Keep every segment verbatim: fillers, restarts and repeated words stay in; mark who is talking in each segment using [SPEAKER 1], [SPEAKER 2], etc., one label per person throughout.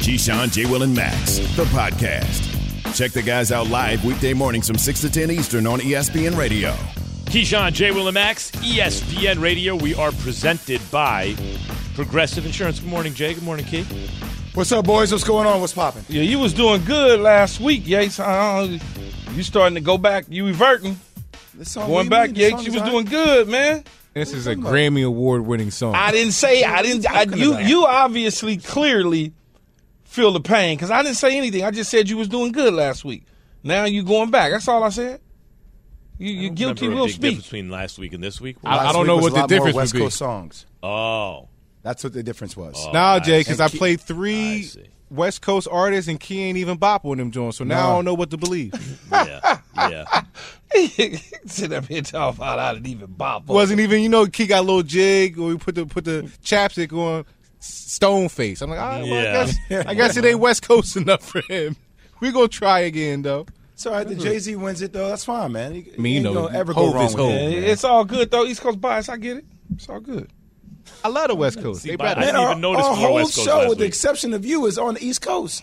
[SPEAKER 1] Keyshawn, J. Will, and Max, the podcast. Check the guys out live weekday mornings from six to ten Eastern on E S P N Radio.
[SPEAKER 2] Keyshawn, J. Will, and Max, E S P N Radio. We are presented by Progressive Insurance. Good morning, Jay. Good morning, Key.
[SPEAKER 3] What's up, boys? What's going on? What's popping?
[SPEAKER 4] Yeah, you was doing good last week, Yates. Uh, you starting to go back. You reverting. Going back, Yates. You was doing good, man.
[SPEAKER 5] This is a Grammy Award-winning song.
[SPEAKER 4] I didn't say, I didn't, I, you you obviously clearly feel the pain because I didn't say anything. I just said you was doing good last week. Now you going back. That's all I said. You, you guilty will speak.
[SPEAKER 2] Between last week and this week?
[SPEAKER 5] I, I don't know what the difference
[SPEAKER 3] West
[SPEAKER 5] would be.
[SPEAKER 3] Coast songs.
[SPEAKER 2] Oh.
[SPEAKER 3] That's what the difference was.
[SPEAKER 2] Oh,
[SPEAKER 5] nah, Jay, because I
[SPEAKER 3] Key,
[SPEAKER 5] played three
[SPEAKER 2] I
[SPEAKER 5] West Coast artists, and Key ain't even bop on them joints, so now
[SPEAKER 3] No.
[SPEAKER 5] I don't know what to believe.
[SPEAKER 2] Yeah, yeah.
[SPEAKER 4] Sit up here talking about I didn't even bop.
[SPEAKER 5] Wasn't even, you know, Key got a little jig, or we put the put the chapstick on stone face. I'm like, all right, well,
[SPEAKER 2] Yeah.
[SPEAKER 5] I guess, I guess it ain't West Coast enough for him. We gonna try again, though.
[SPEAKER 3] It's all right. The Jay-Z wins it, though. That's fine, man. You,
[SPEAKER 5] I mean, you
[SPEAKER 3] ain't
[SPEAKER 5] know,
[SPEAKER 3] gonna ever go
[SPEAKER 5] Hov
[SPEAKER 3] wrong
[SPEAKER 5] is
[SPEAKER 3] with
[SPEAKER 5] Hov.
[SPEAKER 3] it.
[SPEAKER 4] Yeah,
[SPEAKER 3] man.
[SPEAKER 4] it's all good, though. East Coast bias, I get it. It's all good.
[SPEAKER 5] I love the West Coast.
[SPEAKER 2] See,
[SPEAKER 5] They
[SPEAKER 2] but
[SPEAKER 5] better.
[SPEAKER 2] I didn't
[SPEAKER 3] Man,
[SPEAKER 2] even
[SPEAKER 3] our,
[SPEAKER 2] notice
[SPEAKER 3] our
[SPEAKER 2] more
[SPEAKER 3] whole
[SPEAKER 2] West Coast
[SPEAKER 3] show,
[SPEAKER 2] last
[SPEAKER 3] with the
[SPEAKER 2] week.
[SPEAKER 3] exception of you, is on the East Coast.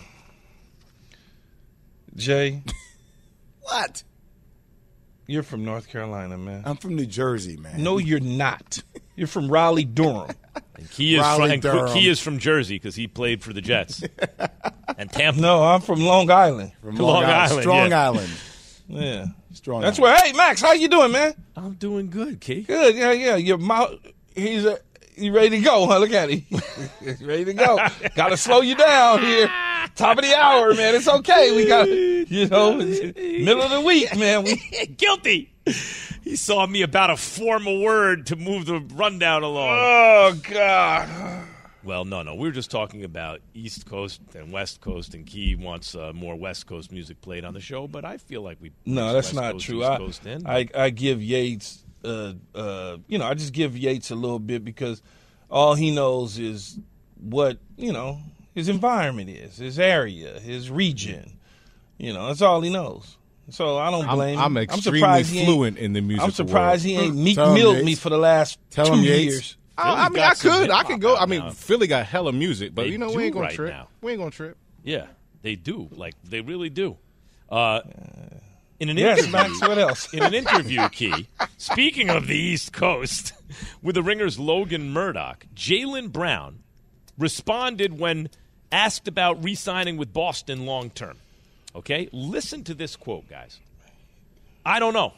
[SPEAKER 4] Jay,
[SPEAKER 3] What?
[SPEAKER 4] you're from North Carolina, man.
[SPEAKER 3] I'm from New Jersey, man.
[SPEAKER 4] No, you're not. You're from Raleigh, Durham.
[SPEAKER 2] And Key is,
[SPEAKER 3] Raleigh,
[SPEAKER 2] from, and
[SPEAKER 3] Durham.
[SPEAKER 2] Key is from Jersey because he played for the Jets. And Tampa.
[SPEAKER 4] No, I'm from Long Island.
[SPEAKER 3] From
[SPEAKER 2] Long Island,
[SPEAKER 3] Strong
[SPEAKER 2] yeah.
[SPEAKER 3] Island.
[SPEAKER 4] Yeah.
[SPEAKER 3] Strong
[SPEAKER 4] That's
[SPEAKER 3] Island.
[SPEAKER 4] where, hey, Max, how you doing, man?
[SPEAKER 2] I'm doing good, Key.
[SPEAKER 4] Good, yeah, yeah. Your mouth, he's a, you ready to go, huh? Look at him. He's ready to go. Got to slow you down here. Top of the hour, man. It's okay. We got, you know, middle of the week, man. We,
[SPEAKER 2] Guilty. He saw me about to form a word to move the rundown along.
[SPEAKER 4] oh, God.
[SPEAKER 2] Well, no, no. We were just talking about East Coast and West Coast, and Key wants uh, more West Coast music played on the show, but I feel like we
[SPEAKER 4] No,
[SPEAKER 2] mixed
[SPEAKER 4] that's
[SPEAKER 2] West
[SPEAKER 4] not
[SPEAKER 2] Coast,
[SPEAKER 4] true.
[SPEAKER 2] East
[SPEAKER 4] I,
[SPEAKER 2] Coast in.
[SPEAKER 4] I, I give Yates, uh, uh, you know, I just give Yates a little bit because all he knows is what, you know, his environment is, his area, his region. You know, that's all he knows. So I don't
[SPEAKER 5] I'm,
[SPEAKER 4] blame
[SPEAKER 5] I'm
[SPEAKER 4] him.
[SPEAKER 5] extremely
[SPEAKER 4] surprised he ain't-
[SPEAKER 5] fluent in the music.
[SPEAKER 4] I'm surprised he ain't meek
[SPEAKER 3] Tell him,
[SPEAKER 4] milled
[SPEAKER 3] Yates.
[SPEAKER 4] me for the last
[SPEAKER 3] Tell
[SPEAKER 4] two
[SPEAKER 3] him, Yates.
[SPEAKER 4] years.
[SPEAKER 5] I, I
[SPEAKER 2] Philly's
[SPEAKER 5] mean,
[SPEAKER 2] got
[SPEAKER 5] I
[SPEAKER 2] some
[SPEAKER 5] could. I
[SPEAKER 2] hip-hop
[SPEAKER 5] could go. I
[SPEAKER 2] out
[SPEAKER 5] mean,
[SPEAKER 2] now.
[SPEAKER 5] Philly got hella music, but
[SPEAKER 2] They
[SPEAKER 5] you know,
[SPEAKER 2] do
[SPEAKER 5] we ain't gonna
[SPEAKER 2] right
[SPEAKER 5] trip.
[SPEAKER 2] now.
[SPEAKER 5] We ain't gonna trip.
[SPEAKER 2] Yeah, they do. Like, they really do. Uh, in an
[SPEAKER 4] Yes,
[SPEAKER 2] interview,
[SPEAKER 4] Max, what else?
[SPEAKER 2] in an interview, Key, speaking of the East Coast, with the Ringer's Logan Murdoch, Jaylen Brown responded when asked about re-signing with Boston long term. Okay? Listen to this quote, guys. I don't know.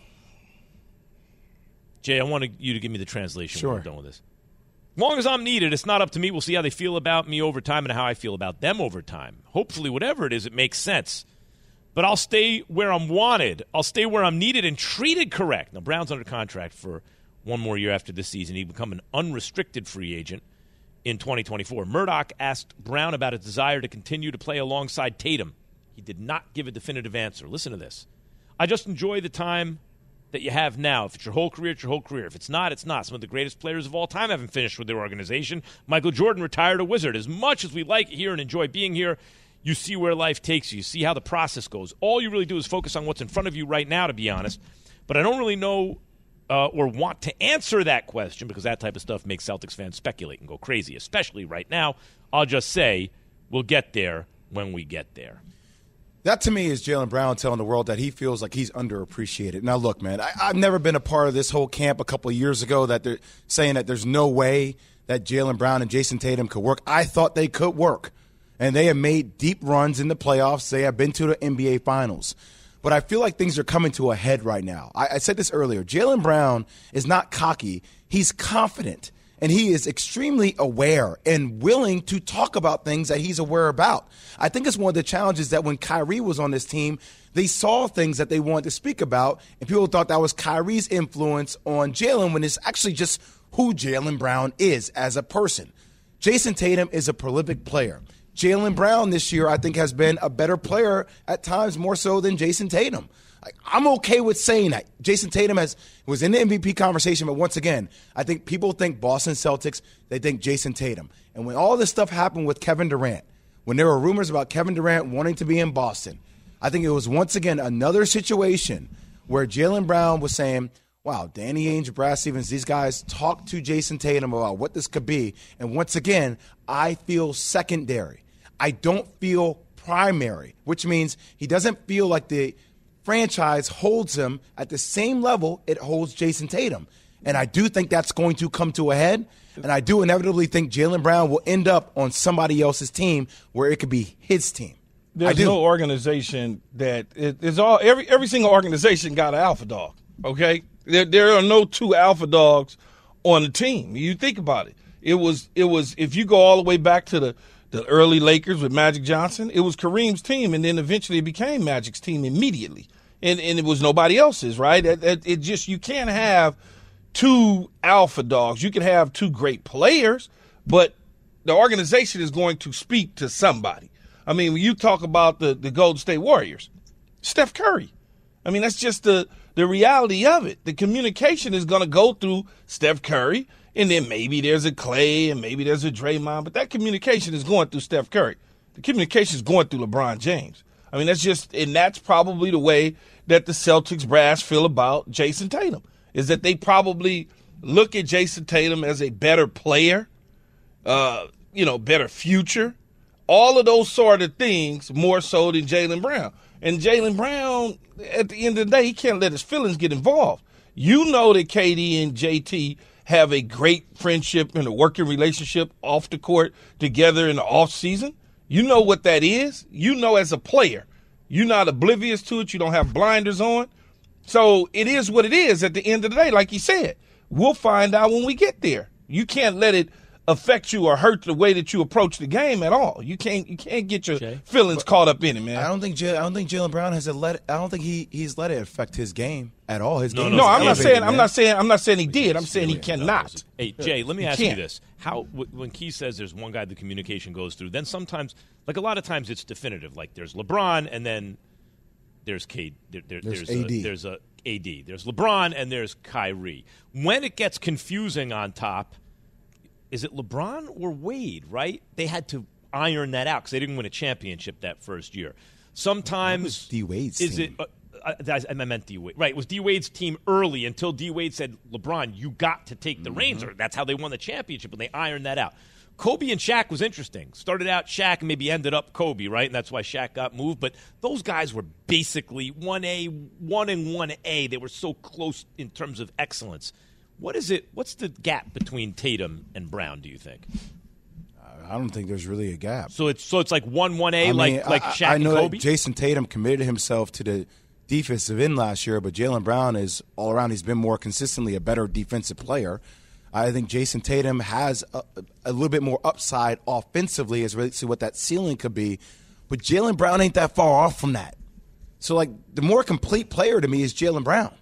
[SPEAKER 2] Jay, I want you to give me the translation
[SPEAKER 3] Sure.
[SPEAKER 2] when we're done with this. As long as I'm needed, it's not up to me. We'll see how they feel about me over time and how I feel about them over time. Hopefully, whatever it is, it makes sense. But I'll stay where I'm wanted. I'll stay where I'm needed and treated correct. Now, Brown's under contract for one more year after this season. He'd become an unrestricted free agent in twenty twenty-four. Murdoch asked Brown about his desire to continue to play alongside Tatum. He did not give a definitive answer. Listen to this. I just enjoy the time that you have now. If it's your whole career, it's your whole career. If it's not, it's not. Some of the greatest players of all time haven't finished with their organization. Michael Jordan retired a Wizard. As much as we like it here and enjoy being here, you see where life takes you. You see how the process goes. All you really do is focus on what's in front of you right now, to be honest. But I don't really know uh, or want to answer that question because that type of stuff makes Celtics fans speculate and go crazy, especially right now. I'll just say we'll get there when we get there.
[SPEAKER 3] That, to me, is Jaylen Brown telling the world that he feels like he's underappreciated. Now, look, man, I, I've never been a part of this whole camp a couple of years ago that they're saying that there's no way that Jaylen Brown and Jason Tatum could work. I thought they could work, and they have made deep runs in the playoffs. They have been to the N B A Finals. But I feel like things are coming to a head right now. I, I said this earlier. Jaylen Brown is not cocky. He's confident. And he is extremely aware and willing to talk about things that he's aware about. I think it's one of the challenges that when Kyrie was on this team, they saw things that they wanted to speak about, and people thought that was Kyrie's influence on Jaylen when it's actually just who Jaylen Brown is as a person. Jason Tatum is a prolific player. Jaylen Brown this year, I think, has been a better player at times more so than Jason Tatum. Like, I'm okay with saying that. Jason Tatum has was in the M V P conversation, but once again, I think people think Boston Celtics, they think Jason Tatum. And when all this stuff happened with Kevin Durant, when there were rumors about Kevin Durant wanting to be in Boston, I think it was once again another situation where Jaylen Brown was saying, wow, Danny Ainge, Brad Stevens, these guys talked to Jason Tatum about what this could be. And once again, I feel secondary. I don't feel primary, which means he doesn't feel like the franchise holds him at the same level it holds Jason Tatum. And I do think that's going to come to a head. And I do inevitably think Jaylen Brown will end up on somebody else's team where it could be his team.
[SPEAKER 4] There's no organization that it, it's all every every single organization got an alpha dog. Okay, there there are no two alpha dogs on the team. You think about it. It was it was if you go all the way back to the the early Lakers with Magic Johnson, it was Kareem's team, and then eventually it became Magic's team immediately, and and it was nobody else's. Right? It, it, it just you can't have two alpha dogs. You can have two great players, but the organization is going to speak to somebody. I mean, when you talk about the, the Golden State Warriors, Steph Curry. I mean, that's just the, the reality of it. The communication is going to go through Steph Curry, and then maybe there's a Clay and maybe there's a Draymond, but that communication is going through Steph Curry. The communication is going through LeBron James. I mean, that's just – and that's probably the way that the Celtics brass feel about Jason Tatum, is that they probably look at Jason Tatum as a better player, uh, you know, better future. All of those sort of things more so than Jaylen Brown. And Jaylen Brown, at the end of the day, he can't let his feelings get involved. You know that K D and J T have a great friendship and a working relationship off the court together in the off season. You know what that is. You know as a player. You're not oblivious to it. You don't have blinders on. So it is what it is at the end of the day, like you said. We'll find out when we get there. You can't let it affect you or hurt the way that you approach the game at all. You can't you can't get your Jay? feelings but caught up in it, man.
[SPEAKER 3] I don't think J- I don't think Jaylen Brown has a let. I don't think he he's let it affect his game at all. His
[SPEAKER 4] no,
[SPEAKER 3] game.
[SPEAKER 4] No, I'm not saying man. I'm not saying I'm not saying he did. I'm saying he cannot.
[SPEAKER 2] Hey Jay, let me ask you this: How when Key says there's one guy the communication goes through, then sometimes, like a lot of times, it's definitive. Like there's LeBron, and then there's K. There, there,
[SPEAKER 3] there's,
[SPEAKER 2] there's
[SPEAKER 3] A D.
[SPEAKER 2] A, there's a A D. There's LeBron, and there's Kyrie. When it gets confusing on top. Is it LeBron or Wade, right? They had to iron that out because they didn't win a championship that first year. Sometimes
[SPEAKER 3] D Wade's
[SPEAKER 2] is
[SPEAKER 3] team.
[SPEAKER 2] it? Uh, I, I meant D Wade. Right, it was D Wade's team early until D Wade said, "LeBron, you got to take the mm-hmm. reins." Or that's how they won the championship, and they ironed that out. Kobe and Shaq was interesting. Started out Shaq and maybe ended up Kobe, right? And that's why Shaq got moved. But those guys were basically one A, one and one A. They were so close in terms of excellence. What is it? What's the gap between Tatum and Brown? Do you think?
[SPEAKER 3] I don't think there's really a gap.
[SPEAKER 2] So it's so it's like one one A,
[SPEAKER 3] I mean,
[SPEAKER 2] like like
[SPEAKER 3] I,
[SPEAKER 2] Shaq
[SPEAKER 3] I know
[SPEAKER 2] and Kobe.
[SPEAKER 3] That Jason Tatum committed himself to the defensive end last year, but Jaylen Brown is all around. He's been more consistently a better defensive player. I think Jason Tatum has a, a little bit more upside offensively as relates to what that ceiling could be, but Jaylen Brown ain't that far off from that. So, like, the more complete player to me is Jaylen Brown.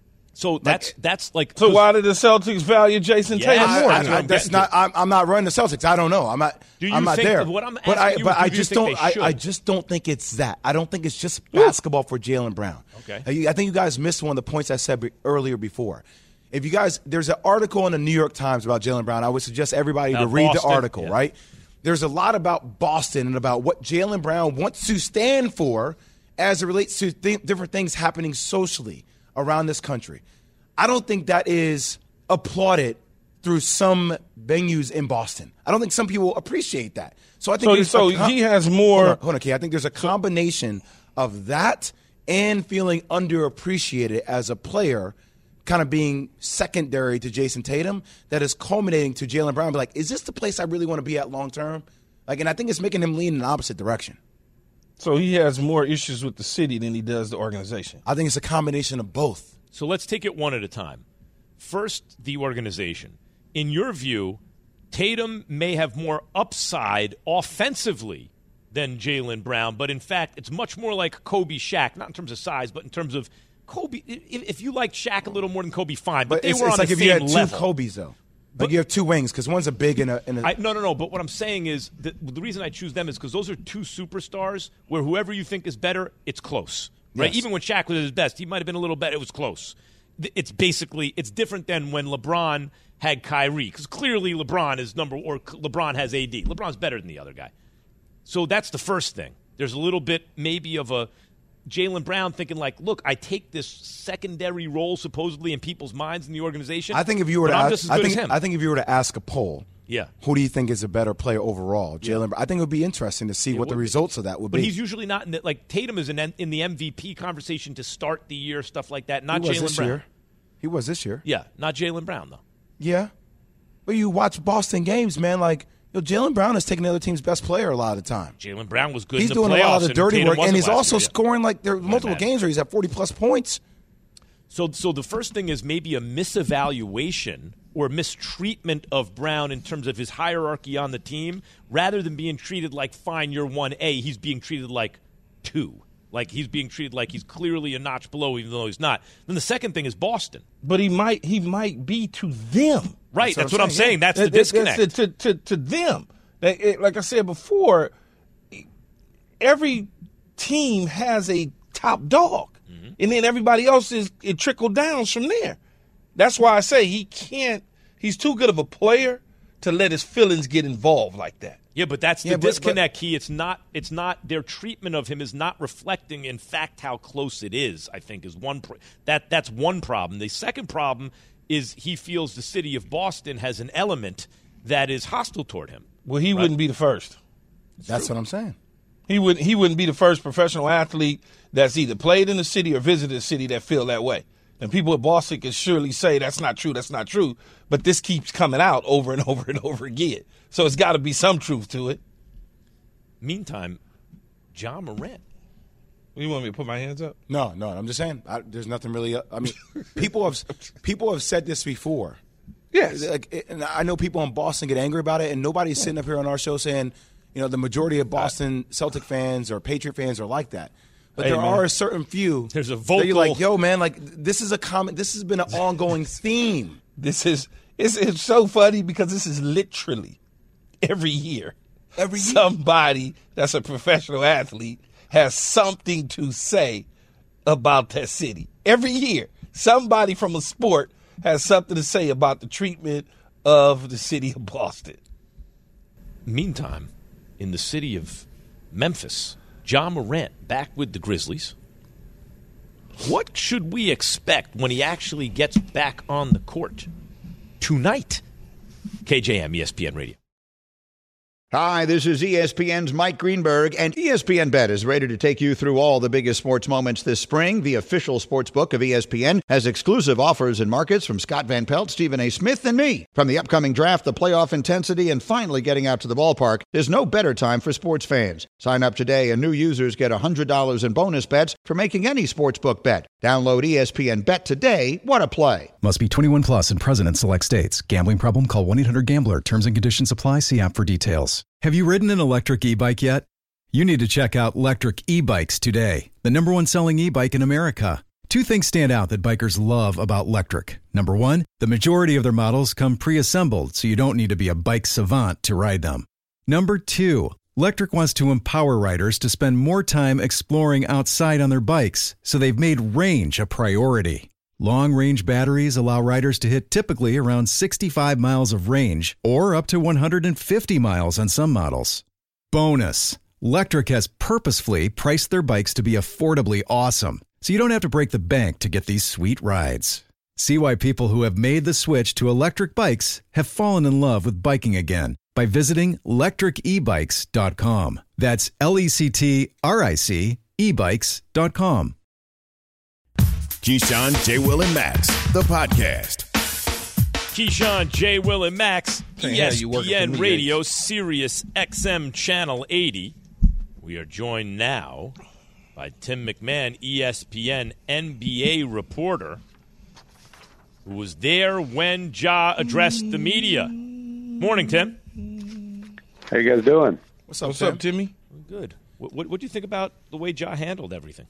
[SPEAKER 2] So that's like, that's like.
[SPEAKER 4] So why did the Celtics value Jason
[SPEAKER 2] yeah,
[SPEAKER 4] Tatum more?
[SPEAKER 3] I, I, I, that's not. I'm, I'm not running the Celtics. I don't know. I'm not.
[SPEAKER 2] Do you
[SPEAKER 3] I'm not
[SPEAKER 2] think
[SPEAKER 3] there.
[SPEAKER 2] What I'm
[SPEAKER 3] but I,
[SPEAKER 2] you,
[SPEAKER 3] but I
[SPEAKER 2] do
[SPEAKER 3] just
[SPEAKER 2] you
[SPEAKER 3] don't. I,
[SPEAKER 2] I
[SPEAKER 3] just don't think it's that. I don't think it's just basketball for Jaylen Brown.
[SPEAKER 2] Okay.
[SPEAKER 3] I think you guys missed one of the points I said earlier before. If you guys, there's an article in the New York Times about Jaylen Brown. I would suggest everybody
[SPEAKER 2] about
[SPEAKER 3] to read
[SPEAKER 2] Boston,
[SPEAKER 3] the article.
[SPEAKER 2] yeah.
[SPEAKER 3] Right. There's a lot about Boston and about what Jaylen Brown wants to stand for as it relates to th- different things happening socially around this country. I don't think that is applauded through some venues in Boston. I don't think some people appreciate that. So I think
[SPEAKER 4] so. so
[SPEAKER 3] com-
[SPEAKER 4] he has more.
[SPEAKER 3] Hold on, hold on, Key. I think there's a combination of that and feeling underappreciated as a player, kind of being secondary to Jason Tatum, that is culminating to Jaylen Brown. Be like, is this the place I really want to be at long term? Like, and I think it's making him lean in the opposite direction.
[SPEAKER 4] So he has more issues with the city than he does the organization.
[SPEAKER 3] I think it's a combination of both.
[SPEAKER 2] So let's take it one at a time. First, the organization. In your view, Tatum may have more upside offensively than Jaylen Brown, but in fact, it's much more like Kobe Shaq, not in terms of size, but in terms of Kobe. If, if you liked Shaq a little more than Kobe, fine, but, but they
[SPEAKER 3] it's,
[SPEAKER 2] were
[SPEAKER 3] it's
[SPEAKER 2] on
[SPEAKER 3] like
[SPEAKER 2] the
[SPEAKER 3] if
[SPEAKER 2] same
[SPEAKER 3] you had
[SPEAKER 2] level.
[SPEAKER 3] two Kobe's, though.
[SPEAKER 2] But,
[SPEAKER 3] like you have two wings because one's a big and a, and a –
[SPEAKER 2] I, no, no, no. But what I'm saying is that the reason I choose them is because those are two superstars where whoever you think is better, it's close. Right?
[SPEAKER 3] Yes.
[SPEAKER 2] Even when Shaq was at his best, he might have been a little better. It was close. It's basically – it's different than when LeBron had Kyrie because clearly LeBron is number – or LeBron has A D. LeBron's better than the other guy. So that's the first thing. There's a little bit maybe of a Jaylen Brown thinking like, look, I take this secondary role supposedly in people's minds in the organization.
[SPEAKER 3] I think if you were to
[SPEAKER 2] I'm
[SPEAKER 3] ask,
[SPEAKER 2] just as
[SPEAKER 3] I
[SPEAKER 2] good
[SPEAKER 3] think
[SPEAKER 2] as him.
[SPEAKER 3] I think if you were to ask a poll
[SPEAKER 2] Yeah.
[SPEAKER 3] Who do you think is a better player overall? Jaylen. I think it would be interesting to see
[SPEAKER 2] It
[SPEAKER 3] what the
[SPEAKER 2] would be.
[SPEAKER 3] results of that would
[SPEAKER 2] But
[SPEAKER 3] be.
[SPEAKER 2] he's usually not in the, like Tatum is in, in the M V P conversation to start the year, stuff like that. Not
[SPEAKER 3] he was
[SPEAKER 2] Jaylen
[SPEAKER 3] this
[SPEAKER 2] Brown.
[SPEAKER 3] year. He was this year.
[SPEAKER 2] Yeah, not Jaylen Brown though.
[SPEAKER 3] Yeah. But you watch Boston games, man, like, you know, Jaylen Brown is taking the other team's best player a lot of the time.
[SPEAKER 2] Jaylen Brown was good
[SPEAKER 3] He's
[SPEAKER 2] in the
[SPEAKER 3] doing
[SPEAKER 2] playoffs.
[SPEAKER 3] a lot of the
[SPEAKER 2] and
[SPEAKER 3] dirty
[SPEAKER 2] Tatum
[SPEAKER 3] work, and
[SPEAKER 2] wasn't
[SPEAKER 3] he's
[SPEAKER 2] last
[SPEAKER 3] also
[SPEAKER 2] year, yeah.
[SPEAKER 3] scoring like there are multiple
[SPEAKER 2] matter.
[SPEAKER 3] games where he's at forty-plus points.
[SPEAKER 2] So, so the first thing is maybe a misevaluation or mistreatment of Brown in terms of his hierarchy on the team. Rather than being treated like, fine, you're one A, he's being treated like two. Like he's being treated like he's clearly a notch below, even though he's not. Then the second thing is Boston.
[SPEAKER 4] But he might he might be to them.
[SPEAKER 2] Right, that's,
[SPEAKER 3] That's
[SPEAKER 2] what
[SPEAKER 3] what
[SPEAKER 2] I'm
[SPEAKER 3] I'm
[SPEAKER 2] saying.
[SPEAKER 3] saying.
[SPEAKER 2] That's the
[SPEAKER 4] That- that-
[SPEAKER 2] disconnect.
[SPEAKER 4] that's to, to, to them. Like, it- like I said before, every team has a top dog,
[SPEAKER 2] Mm-hmm.
[SPEAKER 4] and then everybody else is it trickle downs from there. That's why I say he can't. He's too good of a player to let his feelings get involved like that.
[SPEAKER 2] Yeah, but that's the
[SPEAKER 3] Yeah, but-
[SPEAKER 2] disconnect. Key. It's not. It's not. Their treatment of him is not reflecting, in fact, how close it is. I think is one. Pr- that that's one problem. The second problem is he feels the city of Boston has an element that is hostile toward him.
[SPEAKER 4] Well, he wouldn't be the first.
[SPEAKER 3] That's what I'm saying.
[SPEAKER 4] He would he wouldn't be the first professional athlete that's either played in the city or visited the city that feel that way. And people at Boston can surely say that's not true, that's not true. But this keeps coming out over and over and over again. So it's got to be some truth to it.
[SPEAKER 2] Meantime, John Morant.
[SPEAKER 4] You want me to put my hands up?
[SPEAKER 3] No, no, I'm just saying. I, there's nothing really. I mean, people have people have said this before.
[SPEAKER 4] Yes.
[SPEAKER 3] Like, and I know people in Boston get angry about it, and nobody's sitting up here on our show saying, you know, the majority of Boston Celtic fans or Patriot fans are like that. But
[SPEAKER 4] Hey,
[SPEAKER 3] there
[SPEAKER 4] man.
[SPEAKER 3] are a certain few.
[SPEAKER 2] There's a
[SPEAKER 3] that you're
[SPEAKER 2] vocal-
[SPEAKER 3] like, yo, man, like this is a common. This has been an ongoing theme.
[SPEAKER 4] This is it's, it's so funny because this is literally every year.
[SPEAKER 3] Every year.
[SPEAKER 4] Somebody that's a professional athlete has something to say about that city. Every year, somebody from a sport has something to say about the treatment of the city of Boston.
[SPEAKER 2] Meantime, in the city of Memphis, John Morant back with the Grizzlies. What should we expect when he actually gets back on the court tonight? K J M, E S P N Radio.
[SPEAKER 6] Hi, this is E S P N's Mike Greenberg, and E S P N Bet is ready to take you through all the biggest sports moments this spring. The official sports book of E S P N has exclusive offers and markets from Scott Van Pelt, Stephen A. Smith, and me. From the upcoming draft, the playoff intensity, and finally getting out to the ballpark, there's no better time for sports fans. Sign up today, and new users get one hundred dollars in bonus bets for making any sportsbook bet. Download E S P N Bet today. What a play.
[SPEAKER 7] Must be twenty-one plus and present in select states. Gambling problem? Call one eight hundred gambler. Terms and conditions apply. See app for details. Have you ridden an electric e-bike yet? You need to check out Electric E-Bikes today, the number one selling e-bike in America. Two things stand out that bikers love about Electric. Number one, the majority of their models come pre-assembled, so you don't need to be a bike savant to ride them. Number two, Electric wants to empower riders to spend more time exploring outside on their bikes, so they've made range a priority. Long-range batteries allow riders to hit typically around sixty-five miles of range or up to one hundred fifty miles on some models. Bonus, Electric has purposefully priced their bikes to be affordably awesome, so you don't have to break the bank to get these sweet rides. See why people who have made the switch to electric bikes have fallen in love with biking again by visiting electric e bikes dot com. That's L E C T R I C e bikes dot com.
[SPEAKER 1] Keyshawn, J. Will, and Max, the podcast.
[SPEAKER 2] Keyshawn, J. Will, and Max,
[SPEAKER 4] Hey,
[SPEAKER 2] E
[SPEAKER 4] how
[SPEAKER 2] S
[SPEAKER 4] you working
[SPEAKER 2] P N
[SPEAKER 4] for me,
[SPEAKER 2] Radio,
[SPEAKER 4] Yates?
[SPEAKER 2] Sirius X M Channel eighty. We are joined now by Tim McMahon, E S P N N B A reporter, who was there when Ja addressed the media. Morning, Tim.
[SPEAKER 8] How you guys doing?
[SPEAKER 3] What's up,
[SPEAKER 4] What's
[SPEAKER 3] Tim?
[SPEAKER 4] up, Timmy?
[SPEAKER 2] Good. What, what, what do you think about the way Ja handled everything?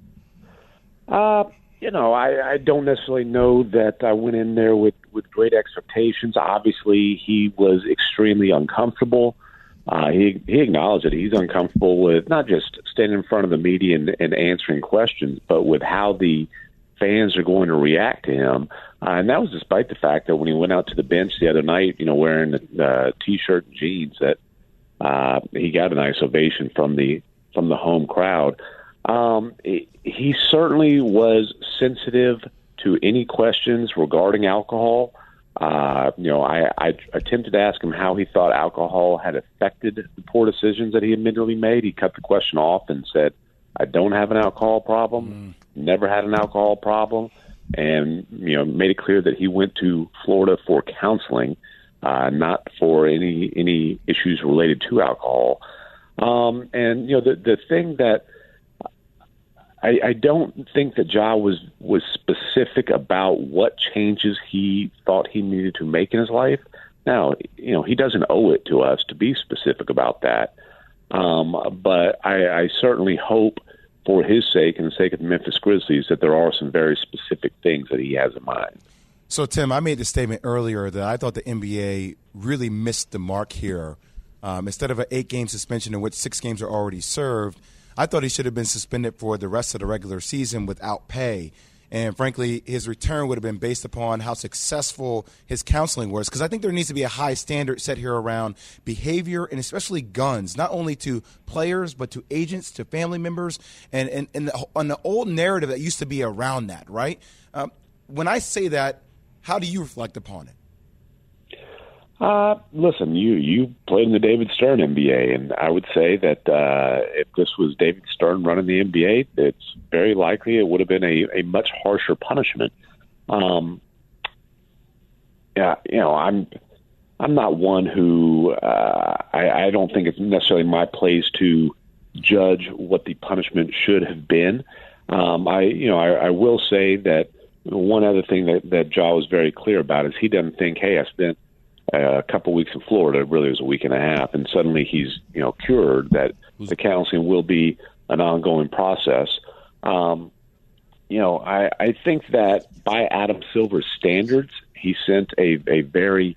[SPEAKER 8] Uh, you know, I, I don't necessarily know that I went in there with, with great expectations. Obviously, he was extremely uncomfortable. Uh, he he acknowledged that he's uncomfortable with not just standing in front of the media and, and answering questions, but with how the fans are going to react to him. Uh, and that was despite the fact that when he went out to the bench the other night, you know, wearing the uh, T-shirt and jeans, that uh, he got a nice ovation from the from the home crowd. Um, it, he certainly was sensitive to any questions regarding alcohol. Uh, you know, I, I attempted to ask him how he thought alcohol had affected the poor decisions that he admittedly made. He cut the question off and said, I don't have an alcohol problem, mm. never had an alcohol problem, and, you know, made it clear that he went to Florida for counseling, uh, not for any any issues related to alcohol. Um, and, you know, the, the thing that I, I don't think that Ja was, was specific about what changes he thought he needed to make in his life. Now, you know, he doesn't owe it to us to be specific about that. Um, but I, I certainly hope for his sake and the sake of the Memphis Grizzlies that there are some very specific things that he has in mind.
[SPEAKER 3] So, Tim, I made the statement earlier that I thought the N B A really missed the mark here. Um, instead of an eight-game suspension in which six games are already served, I thought he should have been suspended for the rest of the regular season without pay. And frankly, his return would have been based upon how successful his counseling was, because I think there needs to be a high standard set here around behavior and especially guns, not only to players but to agents, to family members, and, and, and the, on the old narrative that used to be around that, right? Um, when I say that, how do you reflect upon it?
[SPEAKER 8] Uh, listen, you, you played in the David Stern N B A, and I would say that uh, if this was David Stern running the N B A, it's very likely it would have been a, a much harsher punishment. Um, yeah, you know, I'm I'm not one who uh, I, I don't think it's necessarily my place to judge what the punishment should have been. Um, I, you know, I, I will say that one other thing that, that Ja was very clear about is he doesn't think, hey, I spent a couple weeks in Florida, really it was a week and a half, and suddenly he's, you know, cured, that the counseling will be an ongoing process. Um, you know, I, I think that by Adam Silver's standards, he sent a, a very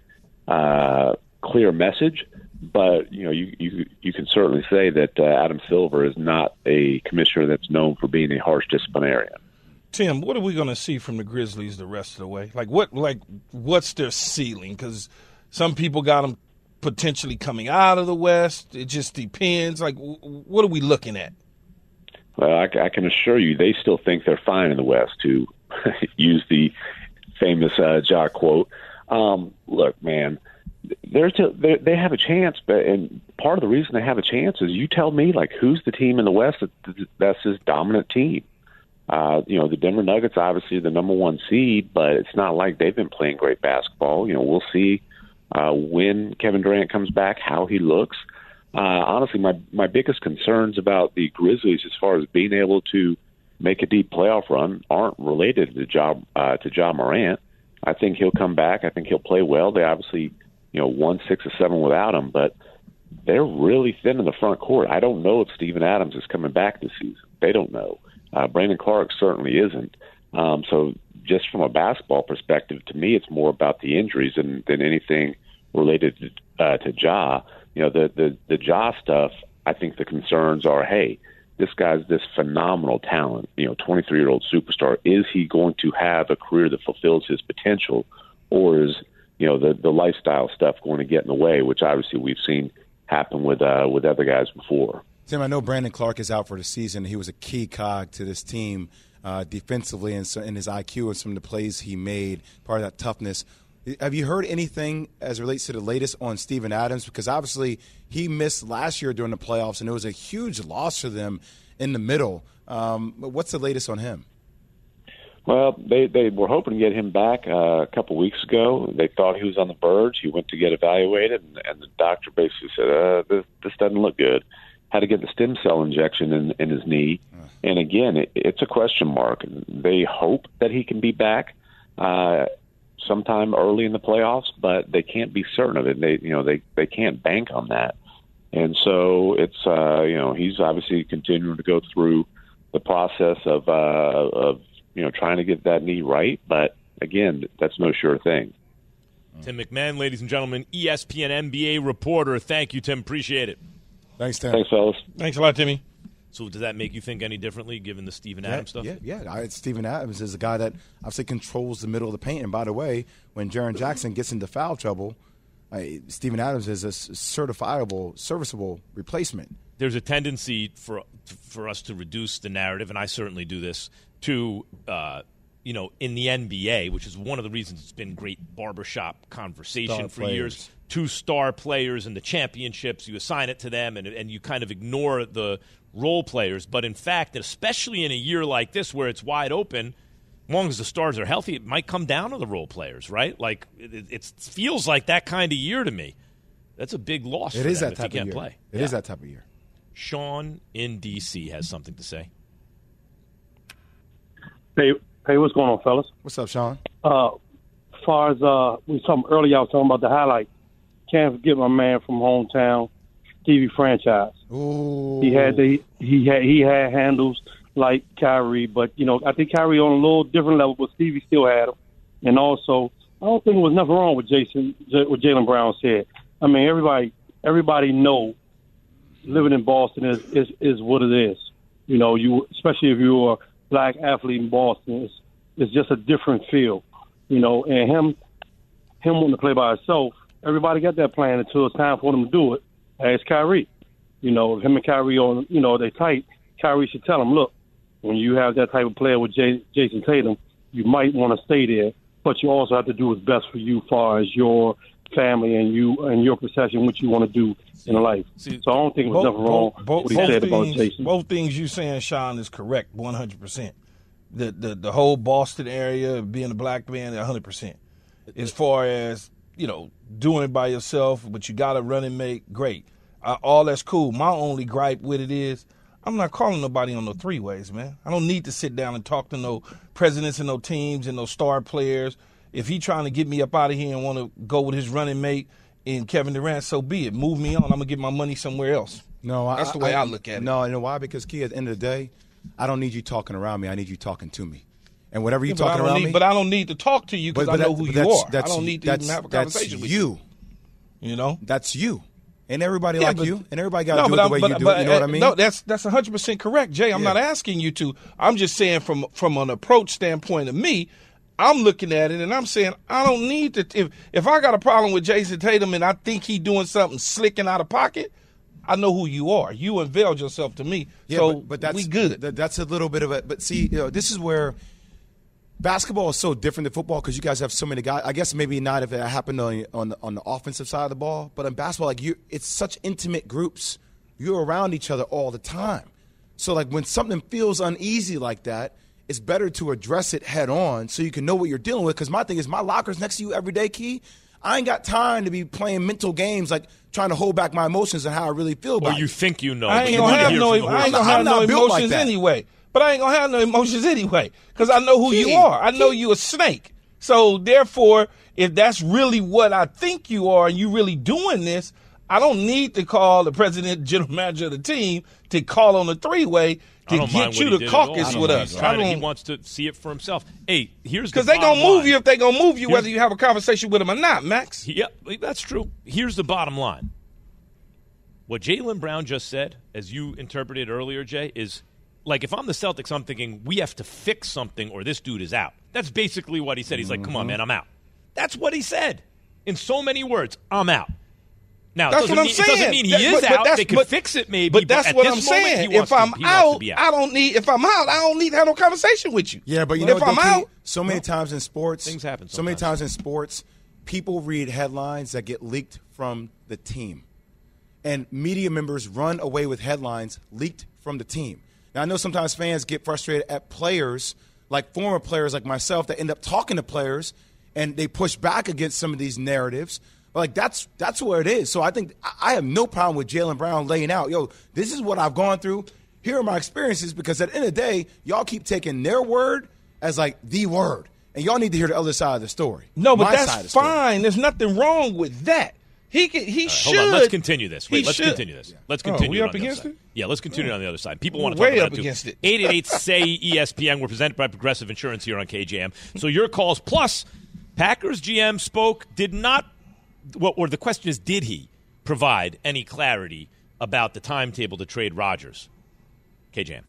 [SPEAKER 8] uh, clear message, but, you know, you, you, you can certainly say that uh, Adam Silver is not a commissioner that's known for being a harsh disciplinarian.
[SPEAKER 4] Tim, what are we going to see from the Grizzlies the rest of the way? Like, what, like, what's their ceiling? Because some people got them potentially coming out of the West. It just depends. Like, w- what are we looking at?
[SPEAKER 8] Well, I, I can assure you they still think they're fine in the West, to use the famous uh, Ja quote. Um, look, man, they're to, they're, they have a chance, but and part of the reason they have a chance is you tell me, like, who's the team in the West that, that's this dominant team? Uh, you know, the Denver Nuggets obviously are the number one seed, but it's not like they've been playing great basketball. You know, we'll see uh, when Kevin Durant comes back, how he looks. Uh, honestly, my my biggest concerns about the Grizzlies as far as being able to make a deep playoff run aren't related to Ja, uh, to Ja Morant. I think he'll come back. I think he'll play well. They obviously, you know, won six or seven without him, but they're really thin in the front court. I don't know if Steven Adams is coming back this season. They don't know. Uh, Brandon Clark certainly isn't. Um, so just from a basketball perspective, to me, it's more about the injuries than, than anything related to, uh, to Ja. You know, the, the, the Ja stuff, I think the concerns are, hey, this guy's this phenomenal talent, you know, twenty-three-year-old superstar. Is he going to have a career that fulfills his potential, or is, you know, the, the lifestyle stuff going to get in the way, which obviously we've seen happen with uh, with other guys before.
[SPEAKER 3] Tim, I know Brandon Clark is out for the season. He was a key cog to this team uh, defensively and so, in his I Q and some of the plays he made, part of that toughness. Have you heard anything as it relates to the latest on Steven Adams? Because obviously he missed last year during the playoffs, and it was a huge loss for them in the middle. Um, what's the latest on him?
[SPEAKER 8] Well, they, they were hoping to get him back uh, a couple weeks ago. They thought he was on the verge. He went to get evaluated, and, and the doctor basically said, uh, this, this doesn't look good. Had to get the stem cell injection in, in his knee. And again, it, it's a question mark. They hope that he can be back uh, sometime early in the playoffs, but they can't be certain of it. They, you know, they, they can't bank on that. And so it's, uh, you know, he's obviously continuing to go through the process of, uh, of, you know, trying to get that knee right. But again, that's no sure thing.
[SPEAKER 2] Tim McMahon, ladies and gentlemen, E S P N N B A reporter. Thank you, Tim. Appreciate it.
[SPEAKER 3] Thanks, Tim.
[SPEAKER 8] Thanks, fellas.
[SPEAKER 4] Thanks a lot, Timmy.
[SPEAKER 2] So does that make you think any differently, given the Steven
[SPEAKER 3] yeah,
[SPEAKER 2] Adams stuff?
[SPEAKER 3] Yeah, yeah. I, Steven Adams is a guy that obviously controls the middle of the paint. And by the way, when Jaren Jackson gets into foul trouble, I, Steven Adams is a certifiable, serviceable replacement.
[SPEAKER 2] There's a tendency for for us to reduce the narrative, and I certainly do this, to uh, you know, in the N B A, which is one of the reasons it's been great barbershop conversation
[SPEAKER 3] Star
[SPEAKER 2] for
[SPEAKER 3] players.
[SPEAKER 2] years. Two star players in the championships, you assign it to them, and, and you kind of ignore the role players. But in fact, especially in a year like this where it's wide open, as long as the stars are healthy, it might come down to the role players, right? Like, it, it feels like that kind of year to me. That's a big loss
[SPEAKER 3] It
[SPEAKER 2] for
[SPEAKER 3] is
[SPEAKER 2] them
[SPEAKER 3] that
[SPEAKER 2] if
[SPEAKER 3] type
[SPEAKER 2] you can't
[SPEAKER 3] of year.
[SPEAKER 2] play.
[SPEAKER 3] It
[SPEAKER 2] Yeah.
[SPEAKER 3] is that type of year.
[SPEAKER 2] Sean in D C has something to say.
[SPEAKER 9] Hey, hey, what's going on, fellas?
[SPEAKER 3] What's up, Sean?
[SPEAKER 9] Uh, as far as uh, we were talking earlier, I was talking about the highlight. Can't forget my man from hometown, Stevie Franchise.
[SPEAKER 3] Ooh.
[SPEAKER 9] He had the he had he had handles like Kyrie, but you know I think Kyrie on a little different level, but Stevie still had him. And also, I don't think there was nothing wrong with Jason what Jaylen Brown said. I mean, everybody everybody know living in Boston is, is is what it is. You know, you especially if you're a black athlete in Boston, it's it's just a different feel. You know, and him him wanting to play by himself. Everybody got that plan until it's time for them to do it. Ask Kyrie. You know, if him and Kyrie on, you know, they tight, Kyrie should tell him, look, when you have that type of player with Jay, Jason Tatum, you might want to stay there, but you also have to do what's best for you as far as your family and you and your perception, what you want to do in life. So I don't think there's nothing wrong with what he said about
[SPEAKER 4] things,
[SPEAKER 9] Jason.
[SPEAKER 4] Both things you saying, Sean, is correct, one hundred percent. The, the, the whole Boston area, being a black man, one hundred percent. As far as, you know, doing it by yourself, but you got a running mate, great. Uh, all that's cool. My only gripe with it is I'm not calling nobody on no three-ways, man. I don't need to sit down and talk to no presidents and no teams and no star players. If he trying to get me up out of here and want to go with his running mate and Kevin Durant, so be it. Move me on. I'm going to get my money somewhere else.
[SPEAKER 3] No,
[SPEAKER 4] That's
[SPEAKER 3] I,
[SPEAKER 4] the way I,
[SPEAKER 3] I
[SPEAKER 4] look at it.
[SPEAKER 3] No, you know why? Because, Key, at the end of the day, I don't need you talking around me. I need you talking to me. And whatever you're
[SPEAKER 4] Yeah, but I
[SPEAKER 3] talking
[SPEAKER 4] don't
[SPEAKER 3] around
[SPEAKER 4] need,
[SPEAKER 3] me.
[SPEAKER 4] But I don't need to talk to you because I
[SPEAKER 3] but
[SPEAKER 4] know
[SPEAKER 3] that-
[SPEAKER 4] who
[SPEAKER 3] but
[SPEAKER 4] you
[SPEAKER 3] that's-
[SPEAKER 4] are.
[SPEAKER 3] that's-
[SPEAKER 4] I don't need to
[SPEAKER 3] that's-
[SPEAKER 4] even have a
[SPEAKER 3] that's
[SPEAKER 4] conversation with
[SPEAKER 3] you.
[SPEAKER 4] you. You know?
[SPEAKER 3] That's you. And everybody
[SPEAKER 4] Yeah,
[SPEAKER 3] like
[SPEAKER 4] but-
[SPEAKER 3] you. And everybody got to
[SPEAKER 4] No,
[SPEAKER 3] do it
[SPEAKER 4] but
[SPEAKER 3] the
[SPEAKER 4] I'm-
[SPEAKER 3] way
[SPEAKER 4] but-
[SPEAKER 3] you do
[SPEAKER 4] but,
[SPEAKER 3] it. You know what I
[SPEAKER 4] uh,
[SPEAKER 3] mean?
[SPEAKER 4] No, that's that's one hundred percent correct, Jay. I'm
[SPEAKER 3] Yeah.
[SPEAKER 4] not asking you to. I'm just saying from from an approach standpoint of me, I'm looking at it and I'm saying I don't need to. If if I got a problem with Jason Tatum and I think he doing something slick and out of pocket, I know who you are. You unveiled yourself to me,
[SPEAKER 3] Yeah,
[SPEAKER 4] so
[SPEAKER 3] but, but that's,
[SPEAKER 4] we good.
[SPEAKER 3] that- that's a little bit of a. But see, you know, this is where basketball is so different than football because you guys have so many guys. I guess maybe not if it happened on on the, on the offensive side of the ball, but in basketball, like you, it's such intimate groups. You're around each other all the time. So like when something feels uneasy like that, it's better to address it head on so you can know what you're dealing with. Because my thing is, my locker's next to you every day, Key. I ain't got time to be playing mental games like trying to hold back my emotions and how I really feel about
[SPEAKER 2] Or you
[SPEAKER 3] it.
[SPEAKER 2] think you know.
[SPEAKER 4] I
[SPEAKER 2] but
[SPEAKER 4] ain't
[SPEAKER 2] you
[SPEAKER 4] gonna
[SPEAKER 2] wanna
[SPEAKER 4] have
[SPEAKER 2] hear
[SPEAKER 4] no.
[SPEAKER 2] from the
[SPEAKER 4] I ain't
[SPEAKER 2] horse's
[SPEAKER 4] gonna
[SPEAKER 2] mouth.
[SPEAKER 4] have
[SPEAKER 3] I'm
[SPEAKER 4] no
[SPEAKER 3] not built like
[SPEAKER 4] emotions
[SPEAKER 3] that.
[SPEAKER 4] anyway. But I ain't gonna have no emotions anyway because I know who you
[SPEAKER 3] Key,
[SPEAKER 4] are. I know
[SPEAKER 3] Key.
[SPEAKER 4] you a snake. So therefore, if that's really what I think you are, and you really doing this, I don't need to call the president, general manager of the team to call on a three-way
[SPEAKER 2] I
[SPEAKER 4] to
[SPEAKER 2] don't mind
[SPEAKER 4] get
[SPEAKER 2] what
[SPEAKER 4] you
[SPEAKER 2] he
[SPEAKER 4] to
[SPEAKER 2] did at all.
[SPEAKER 4] caucus
[SPEAKER 2] I don't
[SPEAKER 4] with
[SPEAKER 2] mind.
[SPEAKER 4] us.
[SPEAKER 2] He's
[SPEAKER 4] I
[SPEAKER 2] trying to- He
[SPEAKER 4] don't
[SPEAKER 2] wants to see it for himself. Hey, here's the
[SPEAKER 4] because they gonna
[SPEAKER 2] bottom
[SPEAKER 4] move
[SPEAKER 2] line.
[SPEAKER 4] you if they gonna move you, whether
[SPEAKER 2] Here's-
[SPEAKER 4] you have a conversation with them or not, Max.
[SPEAKER 2] Yeah, that's true. Here's the bottom line. What Jaylen Brown just said, as you interpreted earlier, Jay, is like if I'm the Celtics, I'm thinking we have to fix something or this dude is out. That's basically what he said. He's like, come on, man, I'm out. That's what he said in so many words. I'm out. Now, it
[SPEAKER 4] That's
[SPEAKER 2] doesn't
[SPEAKER 4] what I'm
[SPEAKER 2] mean,
[SPEAKER 4] saying.
[SPEAKER 2] It doesn't mean he
[SPEAKER 4] That-
[SPEAKER 2] is
[SPEAKER 4] but- but
[SPEAKER 2] out.
[SPEAKER 4] that's-
[SPEAKER 2] They could
[SPEAKER 4] but-
[SPEAKER 2] fix it maybe.
[SPEAKER 4] But that's
[SPEAKER 2] at
[SPEAKER 4] what
[SPEAKER 2] this
[SPEAKER 4] I'm
[SPEAKER 2] moment,
[SPEAKER 4] saying.
[SPEAKER 2] he wants
[SPEAKER 4] If I'm
[SPEAKER 2] to, he wants to
[SPEAKER 4] out,
[SPEAKER 2] be
[SPEAKER 4] I don't need. If I'm out, I don't need to have no conversation with you.
[SPEAKER 3] Yeah, but you
[SPEAKER 4] But
[SPEAKER 3] know
[SPEAKER 4] if
[SPEAKER 3] what,
[SPEAKER 4] I'm
[SPEAKER 3] though, Key?
[SPEAKER 4] out,
[SPEAKER 3] so many times in sports,
[SPEAKER 2] Things happen
[SPEAKER 3] So many
[SPEAKER 2] sometimes.
[SPEAKER 3] times in sports, people read headlines that get leaked from the team, and media members run away with headlines leaked from the team. Now I know sometimes fans get frustrated at players, like former players like myself, that end up talking to players, and they push back against some of these narratives. But like that's that's where it is. So I think I I have no problem with Jaylen Brown laying out, yo, this is what I've gone through. Here are my experiences, because at the end of the day, y'all keep taking their word as like the word. And y'all need to hear the other side of the story.
[SPEAKER 4] no, but
[SPEAKER 3] My side of
[SPEAKER 4] that's
[SPEAKER 3] the story.
[SPEAKER 4] fine. There's nothing wrong with that. He can. He
[SPEAKER 2] Right,
[SPEAKER 4] should.
[SPEAKER 2] hold on, let's continue this.
[SPEAKER 4] he
[SPEAKER 2] Wait, let's
[SPEAKER 4] should.
[SPEAKER 2] continue this. Let's
[SPEAKER 4] Oh,
[SPEAKER 2] continue
[SPEAKER 4] we
[SPEAKER 2] it
[SPEAKER 4] up
[SPEAKER 2] on the other
[SPEAKER 4] against
[SPEAKER 2] side.
[SPEAKER 4] it?
[SPEAKER 2] Yeah, let's continue it on the other side. People want to
[SPEAKER 4] We're
[SPEAKER 2] talk
[SPEAKER 4] way
[SPEAKER 2] about
[SPEAKER 4] up
[SPEAKER 2] it too.
[SPEAKER 4] against it.
[SPEAKER 2] eight eight eight, S A Y, E S P N. We're presented by Progressive Insurance here on K J M. So your calls. Plus, Packers G M spoke, did not, well, or the question is, did he provide any clarity about the timetable to trade Rodgers? K J M.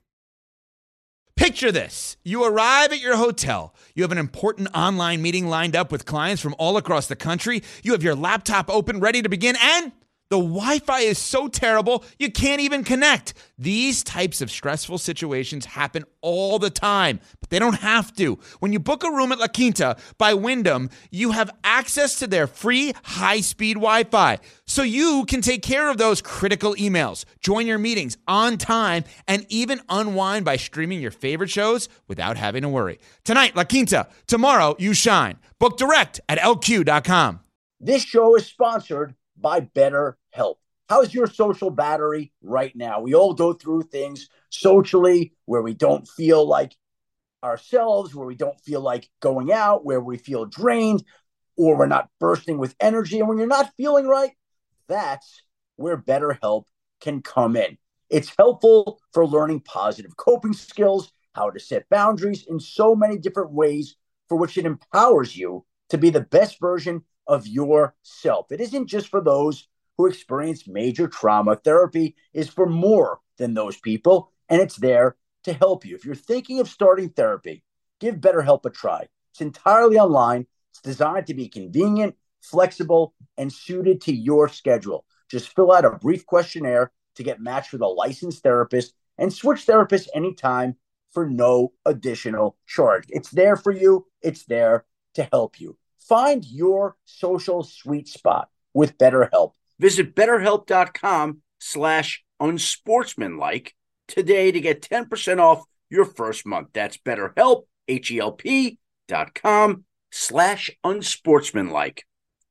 [SPEAKER 10] Picture this. You arrive at your hotel. You have an important online meeting lined up with clients from all across the country. You have your laptop open, ready to begin, and The Wi-Fi is so terrible, you can't even connect. These types of stressful situations happen all the time, but they don't have to. When you book a room at La Quinta by Wyndham, you have access to their free high-speed Wi-Fi, so you can take care of those critical emails, join your meetings on time, and even unwind by streaming your favorite shows without having to worry. Tonight, La Quinta. Tomorrow, you shine. Book direct at L Q dot com.
[SPEAKER 11] This show is sponsored by BetterHelp. How's your social battery right now? We all go through things socially where we don't feel like ourselves, where we don't feel like going out, where we feel drained, or we're not bursting with energy. And when you're not feeling right, that's where BetterHelp can come in. It's helpful for learning positive coping skills, how to set boundaries in so many different ways for which it empowers you to be the best version of yourself. It isn't just for those who experience major trauma. Therapy is for more than those people, and it's there to help you. If you're thinking of starting therapy, give BetterHelp a try. It's entirely online. It's designed to be convenient, flexible, and suited to your schedule. Just fill out a brief questionnaire to get matched with a licensed therapist and switch therapists anytime for no additional charge. It's there for you. It's there to help you. Find your social sweet spot with BetterHelp. Visit BetterHelp.com slash unsportsmanlike today to get ten percent off your first month. That's BetterHelp, H-E-L-P dot com slash unsportsmanlike.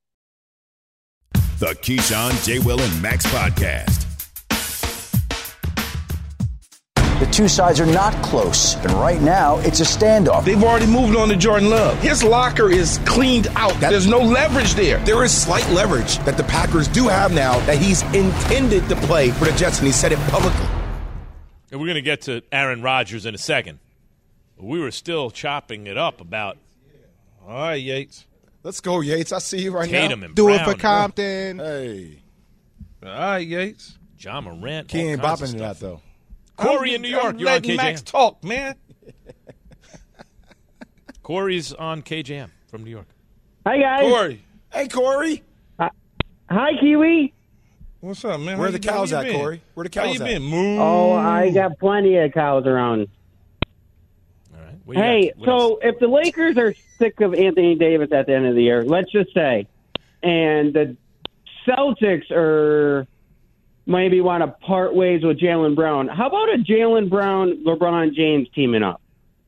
[SPEAKER 1] The Keyshawn, J. Will, and Max podcast.
[SPEAKER 11] The two sides are not close, and right now it's a standoff.
[SPEAKER 4] They've already moved on to Jordan Love. His locker is cleaned out. That, There's no leverage there.
[SPEAKER 3] There is slight leverage that the Packers do have now that he's intended to play for the Jets, and he said it publicly.
[SPEAKER 2] And we're going to get to Aaron Rodgers in a second. We were still chopping it up about.
[SPEAKER 4] All right, Yates.
[SPEAKER 3] Let's go, Yates. I see you right
[SPEAKER 2] Tatum
[SPEAKER 3] now.
[SPEAKER 2] And
[SPEAKER 5] Do
[SPEAKER 2] Brown.
[SPEAKER 5] it for Compton.
[SPEAKER 3] Hey.
[SPEAKER 4] All right, Yates.
[SPEAKER 2] John Morant.
[SPEAKER 3] He ain't bopping
[SPEAKER 2] to
[SPEAKER 3] to that, though.
[SPEAKER 2] Corey
[SPEAKER 4] I'm,
[SPEAKER 2] in New York.
[SPEAKER 4] I'm
[SPEAKER 2] You're on
[SPEAKER 4] letting
[SPEAKER 2] K J M.
[SPEAKER 4] Max talk, man.
[SPEAKER 2] Corey's on K J M from New York.
[SPEAKER 12] Hi, guys.
[SPEAKER 4] Corey.
[SPEAKER 3] Hey, Corey.
[SPEAKER 12] Uh, hi, Kiwi.
[SPEAKER 4] What's up, man?
[SPEAKER 3] Where
[SPEAKER 4] How
[SPEAKER 3] the
[SPEAKER 4] you,
[SPEAKER 3] cows
[SPEAKER 4] how
[SPEAKER 3] at,
[SPEAKER 4] you been?
[SPEAKER 3] Corey? Where the
[SPEAKER 4] How
[SPEAKER 3] cows
[SPEAKER 4] you
[SPEAKER 3] at?
[SPEAKER 4] been? Moo.
[SPEAKER 12] Oh, I got plenty of cows around.
[SPEAKER 2] All right. What do you
[SPEAKER 12] Hey,
[SPEAKER 2] got? What
[SPEAKER 12] so
[SPEAKER 2] else?
[SPEAKER 12] if the Lakers are sick of Anthony Davis at the end of the year, let's just say, and the Celtics are maybe want to part ways with Jaylen Brown, how about a Jaylen Brown, LeBron James teaming up?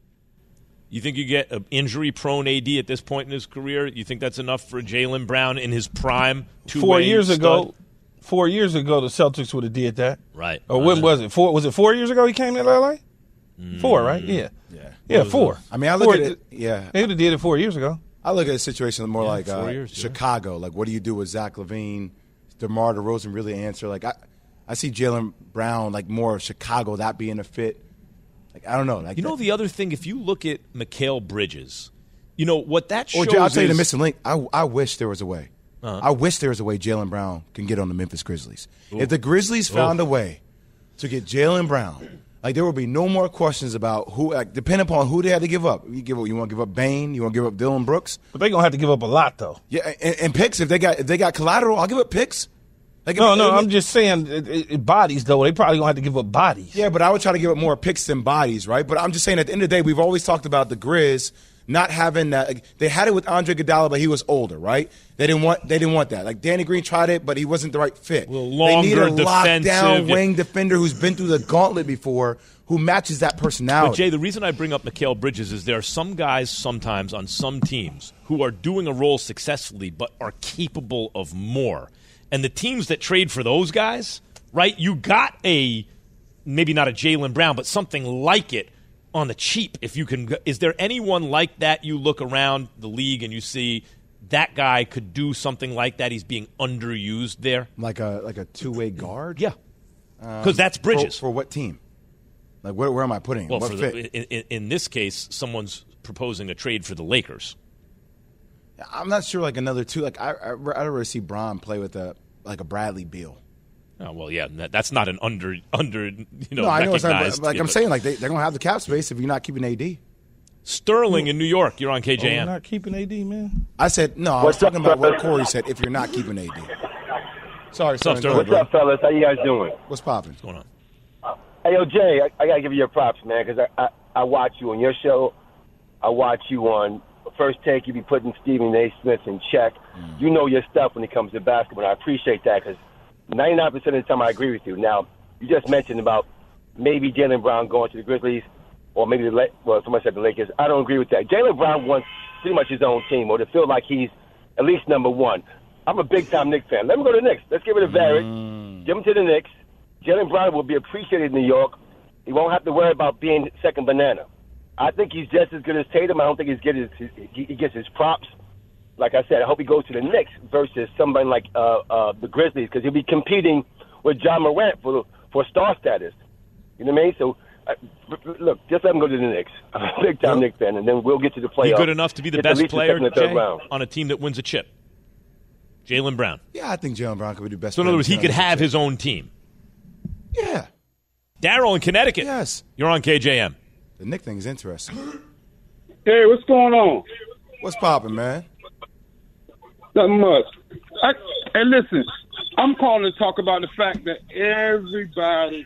[SPEAKER 2] You think you get an injury-prone A D at this point in his career? You think that's enough for Jaylen Brown in his prime?
[SPEAKER 4] Four years
[SPEAKER 2] stud?
[SPEAKER 4] ago, four years ago, the Celtics would have did that.
[SPEAKER 2] Right.
[SPEAKER 4] Or when was it? Four? Was it four years ago he came to L A? Mm. Four, right? Yeah.
[SPEAKER 3] Yeah.
[SPEAKER 4] Yeah, four.
[SPEAKER 3] I mean, I look
[SPEAKER 4] four,
[SPEAKER 3] at it. Yeah.
[SPEAKER 4] They would have did it four years ago.
[SPEAKER 3] I look at the situation more
[SPEAKER 2] Yeah,
[SPEAKER 3] like
[SPEAKER 2] four
[SPEAKER 3] uh,
[SPEAKER 2] years, yeah.
[SPEAKER 3] Chicago. Like, what do you do with Zach LaVine? DeMar DeRozan really answer? Like, I, I see Jaylen Brown like more of Chicago, that being a fit. Like, I don't know. Like,
[SPEAKER 2] You know, the other thing, if you look at Mikal Bridges, you know, what that shows
[SPEAKER 3] Or Jay, I'll tell you the
[SPEAKER 2] is-
[SPEAKER 3] missing link. I, I wish there was a way.
[SPEAKER 2] Uh-huh.
[SPEAKER 3] I wish there was a way Jaylen Brown can get on the Memphis Grizzlies. Ooh. If the Grizzlies found
[SPEAKER 2] Ooh.
[SPEAKER 3] a way to get Jaylen Brown, like there would be no more questions about who, like, depending upon who they had to give up. You give up, you want to give up Bane, you want to give up Dylan Brooks,
[SPEAKER 4] but they're gonna have to give up a lot though.
[SPEAKER 3] Yeah, and, and picks if they got if they got collateral, I'll give up picks. Like,
[SPEAKER 4] no,
[SPEAKER 3] if,
[SPEAKER 4] no,
[SPEAKER 3] if,
[SPEAKER 4] I'm just saying it, it, it bodies though. They probably gonna have to give up bodies.
[SPEAKER 3] Yeah, but I would try to give up more picks than bodies, right? But I'm just saying at the end of the day, we've always talked about the Grizz not having that. Like, they had it with Andre Iguodala, but he was older, right? They didn't want they didn't want that. Like Danny Green tried it, but he wasn't the right fit.
[SPEAKER 2] Well,
[SPEAKER 3] they need a
[SPEAKER 2] longer
[SPEAKER 3] lockdown
[SPEAKER 2] defensive-
[SPEAKER 3] wing defender who's been through the gauntlet before, who matches that personality.
[SPEAKER 2] But, Jay, the reason I bring up Mikal Bridges is there are some guys sometimes on some teams who are doing a role successfully but are capable of more. And the teams that trade for those guys, right, you got a, maybe not a Jaylen Brown, but something like it on the cheap. If you can, is there anyone like that you look around the league and you see that guy could do something like that? He's being underused there.
[SPEAKER 3] Like a like a two-way guard?
[SPEAKER 2] Yeah. Because
[SPEAKER 3] Um,
[SPEAKER 2] that's Bridges.
[SPEAKER 3] For, for what team? Like, where, where am I putting him?
[SPEAKER 2] Well,
[SPEAKER 3] what
[SPEAKER 2] for
[SPEAKER 3] fit?
[SPEAKER 2] the, in, in this case, someone's proposing a trade for the Lakers.
[SPEAKER 3] I'm not sure, like, another two. Like, I, I, I'd rather see Braun play with a like a Bradley Beal.
[SPEAKER 2] Oh, well, yeah, that, that's not an under, under you know,
[SPEAKER 3] no, I know. It's not,
[SPEAKER 2] recognized.
[SPEAKER 3] but, like I'm saying, like they, they're going to have the cap space if you're not keeping A D.
[SPEAKER 2] Sterling in New York, you're on K J M.
[SPEAKER 4] Oh, we're not keeping A D, man.
[SPEAKER 3] I said, no, I was talking about what Corey said, if you're not keeping A D. Sorry,
[SPEAKER 2] What's up,
[SPEAKER 3] son.
[SPEAKER 2] Sterling?
[SPEAKER 3] Go ahead,
[SPEAKER 13] What's up, fellas? How you guys doing?
[SPEAKER 3] What's popping?
[SPEAKER 2] What's going on?
[SPEAKER 13] Hey, yo, Jay, I, I got to give you your props, man, because I, I, I watch you on your show. I watch you on First Take. You be putting Stephen A. Smith in check. Mm. You know your stuff when it comes to basketball, and I appreciate that because ninety-nine percent of the time I agree with you. Now, you just mentioned about maybe Jaylen Brown going to the Grizzlies or maybe the – well, somebody said the Lakers. I don't agree with that. Jaylen Brown wants pretty much his own team or to feel like he's at least number one. I'm a big-time Knicks fan. Let him go to the Knicks. Let's give it a Barrett. Mm. Give him to the Knicks. Jaylen Brown will be appreciated in New York. He won't have to worry about being second banana. I think he's just as good as Tatum. I don't think he's get his, his, he gets his props. Like I said, I hope he goes to the Knicks versus somebody like uh, uh, the Grizzlies because he'll be competing with John Morant for for star status. You know what I mean? So, uh, look, just let him go to the Knicks. I'm a big-time Knicks fan, and then we'll get to the playoffs.
[SPEAKER 2] He good enough to be the
[SPEAKER 13] Get
[SPEAKER 2] best player, Jay,
[SPEAKER 13] round.
[SPEAKER 2] on a team that wins a chip? Jaylen Brown.
[SPEAKER 3] Yeah, I think Jaylen Brown could be the best.
[SPEAKER 2] So, in other words, he could have his own team.
[SPEAKER 3] Yeah.
[SPEAKER 2] Daryl in Connecticut.
[SPEAKER 3] Yes.
[SPEAKER 2] You're on K J M.
[SPEAKER 3] The Knick thing is interesting.
[SPEAKER 14] Hey, what's going on?
[SPEAKER 3] What's popping, man?
[SPEAKER 14] Nothing much. I, hey, listen, I'm calling to talk about the fact that everybody,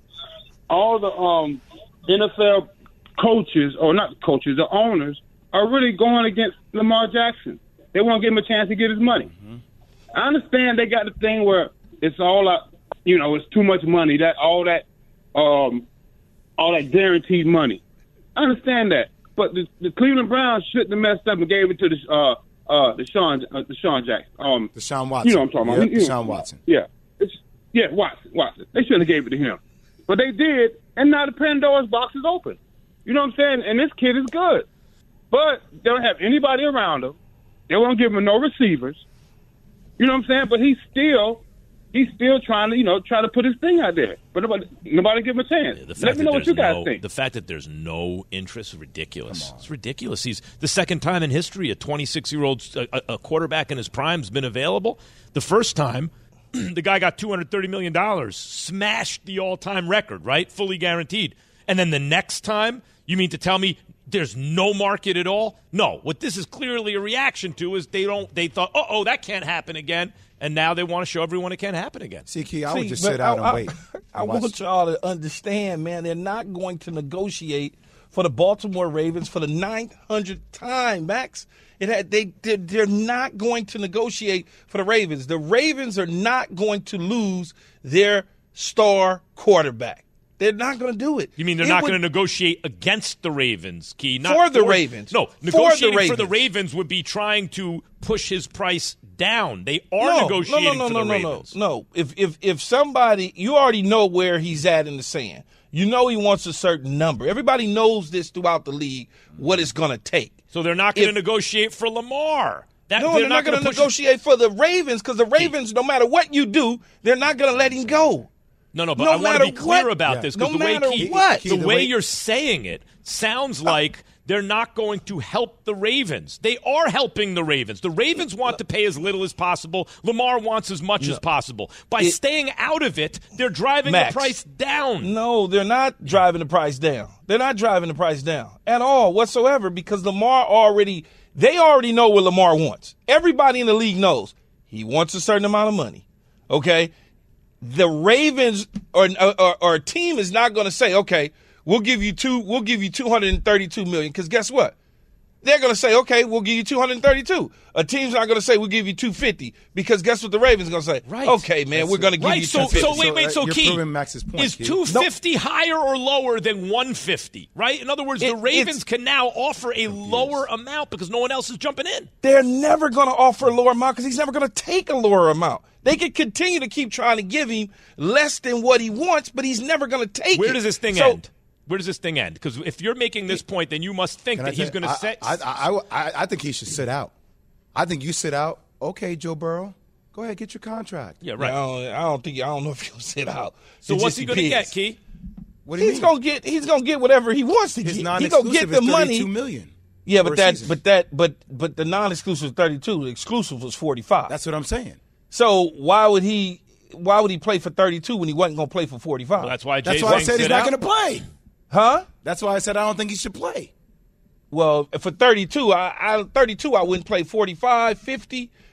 [SPEAKER 14] all the um, N F L coaches, or not coaches, the owners, are really going against Lamar Jackson. They won't give him a chance to get his money. Mm-hmm. I understand they got the thing where it's all up, you know, it's too much money, that all that um, all that guaranteed money. I understand that. But the, the Cleveland Browns shouldn't have messed up and gave it to the uh uh the Sean uh, the Sean Jackson. Um
[SPEAKER 3] Deshaun Watson.
[SPEAKER 14] You know what I'm talking about.
[SPEAKER 3] Yep,
[SPEAKER 14] You know,
[SPEAKER 3] Deshaun Watson.
[SPEAKER 14] Yeah. It's, yeah, Watson, Watson. They shouldn't have gave it to him. But they did, and now the Pandora's box is open. You know what I'm saying? And this kid is good. But they don't have anybody around him. They won't give him no receivers. You know what I'm saying? But he's still he's still trying to, you know, try to put his thing out there. But nobody, nobody give him a chance.
[SPEAKER 2] Yeah,
[SPEAKER 14] Let me know what you guys
[SPEAKER 2] no,
[SPEAKER 14] think.
[SPEAKER 2] The fact that there's no interest is ridiculous. It's ridiculous. He's the second time in history a twenty-six-year-old a, a quarterback in his prime has been available. The first time, the guy got two hundred thirty million dollars, smashed the all-time record, right? Fully guaranteed. And then the next time, you mean to tell me there's no market at all? No. What this is clearly a reaction to is they don't. They thought, uh oh, that can't happen again. And now they want to show everyone it can't happen again.
[SPEAKER 3] See, Key, I
[SPEAKER 4] See,
[SPEAKER 3] would just
[SPEAKER 4] but
[SPEAKER 3] sit out
[SPEAKER 4] I,
[SPEAKER 3] and wait.
[SPEAKER 4] I, I
[SPEAKER 3] Watch.
[SPEAKER 4] want y'all to understand, man, they're not going to negotiate for the Baltimore Ravens for the nine hundredth time, Max. It had, they, they're, they're not going to negotiate for the Ravens. The Ravens are not going to lose their star quarterback. They're not going to do it.
[SPEAKER 2] You mean they're
[SPEAKER 4] It
[SPEAKER 2] not
[SPEAKER 4] would-
[SPEAKER 2] going to negotiate against the Ravens, Key? Not
[SPEAKER 4] For the Ravens.
[SPEAKER 2] No,
[SPEAKER 4] For the
[SPEAKER 2] negotiating for the
[SPEAKER 4] Ravens.
[SPEAKER 2] Ravens would be trying to push his price down. They are
[SPEAKER 4] no,
[SPEAKER 2] negotiating
[SPEAKER 4] no, no, no,
[SPEAKER 2] for
[SPEAKER 4] no,
[SPEAKER 2] the
[SPEAKER 4] no,
[SPEAKER 2] Ravens.
[SPEAKER 4] No, no. If if if somebody, you already know where he's at in the sand. You know he wants a certain number. Everybody knows this throughout the league, what it's going to take.
[SPEAKER 2] So they're not going to
[SPEAKER 4] If-
[SPEAKER 2] negotiate for Lamar. That,
[SPEAKER 4] No, they're, not, going to
[SPEAKER 2] push-
[SPEAKER 4] negotiate for the Ravens because the Ravens, no matter what you do, they're not going to let him go.
[SPEAKER 2] No, no, but
[SPEAKER 4] No
[SPEAKER 2] I want to
[SPEAKER 4] matter
[SPEAKER 2] be clear
[SPEAKER 4] what-
[SPEAKER 2] about
[SPEAKER 3] Yeah.
[SPEAKER 2] this
[SPEAKER 4] No
[SPEAKER 2] because the way
[SPEAKER 4] matter
[SPEAKER 2] Key,
[SPEAKER 4] what.
[SPEAKER 2] the,
[SPEAKER 3] Key, the
[SPEAKER 2] way,
[SPEAKER 3] way-
[SPEAKER 2] you're saying it sounds like they're not going to help the Ravens. They are helping the Ravens. The Ravens want to pay as little as possible. Lamar wants as much as possible. By
[SPEAKER 4] It-
[SPEAKER 2] staying out of it, they're driving
[SPEAKER 4] Max.
[SPEAKER 2] the price down.
[SPEAKER 4] No, they're not driving the price down. They're not driving the price down at all whatsoever because Lamar already, they already know what Lamar wants. Everybody in the league knows he wants a certain amount of money. Okay? The Ravens or, or, or a team is not going to say, okay, we'll give you two, we'll give you two hundred thirty-two million because guess what? They're going to say, okay, we'll give you two hundred thirty-two. A team's not going to say we'll give you two hundred fifty because guess what the Ravens going to say?
[SPEAKER 2] Right.
[SPEAKER 4] Okay, man,
[SPEAKER 3] That's
[SPEAKER 4] we're going to
[SPEAKER 3] it.
[SPEAKER 4] give
[SPEAKER 2] Right,
[SPEAKER 4] you
[SPEAKER 2] so,
[SPEAKER 4] two hundred fifty.
[SPEAKER 2] so wait, wait, so
[SPEAKER 3] you're
[SPEAKER 2] Key,
[SPEAKER 3] proving Max's point,
[SPEAKER 2] is
[SPEAKER 3] Key.
[SPEAKER 2] two hundred fifty higher or lower than one hundred fifty, right? In other words,
[SPEAKER 4] It-
[SPEAKER 2] the Ravens
[SPEAKER 4] it's-
[SPEAKER 2] can now offer a lower amount because no one else is jumping in.
[SPEAKER 4] They're never going to offer a lower amount because he's never going to take a lower amount. They could continue to keep trying to give him less than what he wants, but he's never going to take it.
[SPEAKER 2] Where does this thing
[SPEAKER 4] So-
[SPEAKER 2] end? Where does this thing end? Because if you're making this point, then you must think
[SPEAKER 3] Can I
[SPEAKER 2] that he's
[SPEAKER 3] tell
[SPEAKER 2] going
[SPEAKER 3] you,
[SPEAKER 2] to set.
[SPEAKER 3] I, I, I, I, I think he should sit out. I think you sit out. Okay, Joe Burrow, go ahead, get your contract.
[SPEAKER 2] yeah,
[SPEAKER 4] I
[SPEAKER 2] right.
[SPEAKER 4] don't, I don't think I don't know if he'll sit out.
[SPEAKER 2] So
[SPEAKER 4] It
[SPEAKER 2] what's
[SPEAKER 4] just
[SPEAKER 2] he going to
[SPEAKER 4] depends.
[SPEAKER 2] get, Key?
[SPEAKER 3] What do you
[SPEAKER 4] He's
[SPEAKER 3] mean?
[SPEAKER 4] gonna get he's gonna get whatever he wants to
[SPEAKER 3] His
[SPEAKER 4] get. He's
[SPEAKER 3] non-exclusive
[SPEAKER 4] gonna get
[SPEAKER 3] is
[SPEAKER 4] the money.
[SPEAKER 3] thirty-two million.
[SPEAKER 4] Yeah,
[SPEAKER 3] for
[SPEAKER 4] but
[SPEAKER 3] a
[SPEAKER 4] that
[SPEAKER 3] season.
[SPEAKER 4] but that but but the non-exclusive was thirty-two. The exclusive was forty-five.
[SPEAKER 3] That's what I'm saying.
[SPEAKER 4] So why would he why would he play for thirty-two when he wasn't going to play for forty-five?
[SPEAKER 2] Well, that's why Jay's
[SPEAKER 3] That's why I
[SPEAKER 2] saying
[SPEAKER 3] said he's
[SPEAKER 2] sit
[SPEAKER 3] not
[SPEAKER 2] out.
[SPEAKER 3] going to play.
[SPEAKER 4] Huh?
[SPEAKER 3] That's why I said I don't think he should play.
[SPEAKER 4] Well, for thirty-two, I, I thirty-two I wouldn't play forty-five, fifty.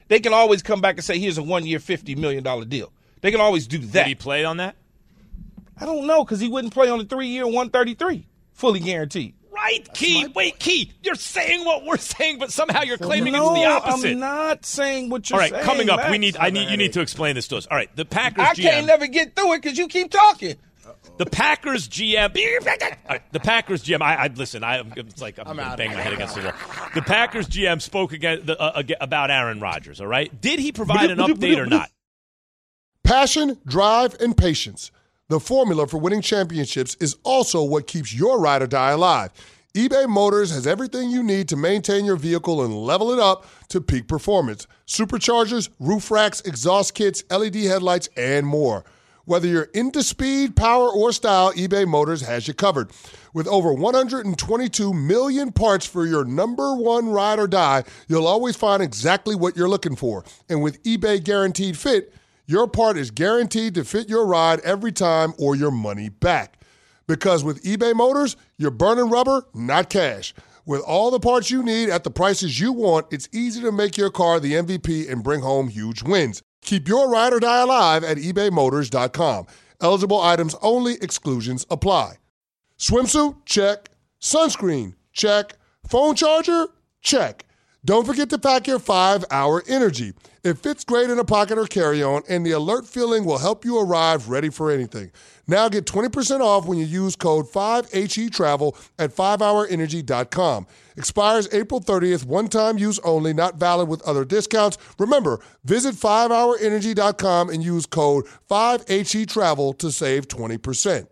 [SPEAKER 4] they can always come back and say, here's a one-year, fifty million dollars deal. They can always do that.
[SPEAKER 2] Did he play on that?
[SPEAKER 4] I don't know, because he wouldn't play on the three-year, one thirty-three, fully guaranteed.
[SPEAKER 2] Right, Key. Wait, Key. You're saying what we're saying, but somehow you're claiming
[SPEAKER 4] no,
[SPEAKER 2] it's the opposite.
[SPEAKER 4] I'm not saying what you're
[SPEAKER 2] saying.
[SPEAKER 4] saying.
[SPEAKER 2] All right, coming up,
[SPEAKER 4] Max.
[SPEAKER 2] we need. I need. You need to explain this to us. All right, the Packers
[SPEAKER 4] I
[SPEAKER 2] G M.
[SPEAKER 4] can't never get through it because you keep talking.
[SPEAKER 2] The Packers G M. All right, the Packers G M. I, I listen. I, it's like I'm, I'm going to bang my head against the wall. The Packers G M spoke again the, uh, about Aaron Rodgers. All right, did he provide an update or not?
[SPEAKER 15] Passion, drive, and patience. The formula for winning championships is also what keeps your ride or die alive. eBay Motors has everything you need to maintain your vehicle and level it up to peak performance. Superchargers, roof racks, exhaust kits, L E D headlights, and more. Whether you're into speed, power, or style, eBay Motors has you covered. With over one hundred twenty-two million parts for your number one ride or die, you'll always find exactly what you're looking for. And with eBay Guaranteed Fit, your part is guaranteed to fit your ride every time or your money back. Because with eBay Motors, you're burning rubber, not cash. With all the parts you need at the prices you want, it's easy to make your car the M V P and bring home huge wins. Keep your ride or die alive at ebay motors dot com. Eligible items only. Exclusions apply. Swimsuit? Check. Sunscreen? Check. Phone charger? Check. Don't forget to pack your five hour Energy. It fits great in a pocket or carry-on, and the alert feeling will help you arrive ready for anything. Now get twenty percent off when you use code five H E travel at five hour energy dot com. Expires April thirtieth, one-time use only, not valid with other discounts. Remember, visit five hour energy dot com and use code five H E travel to save twenty percent.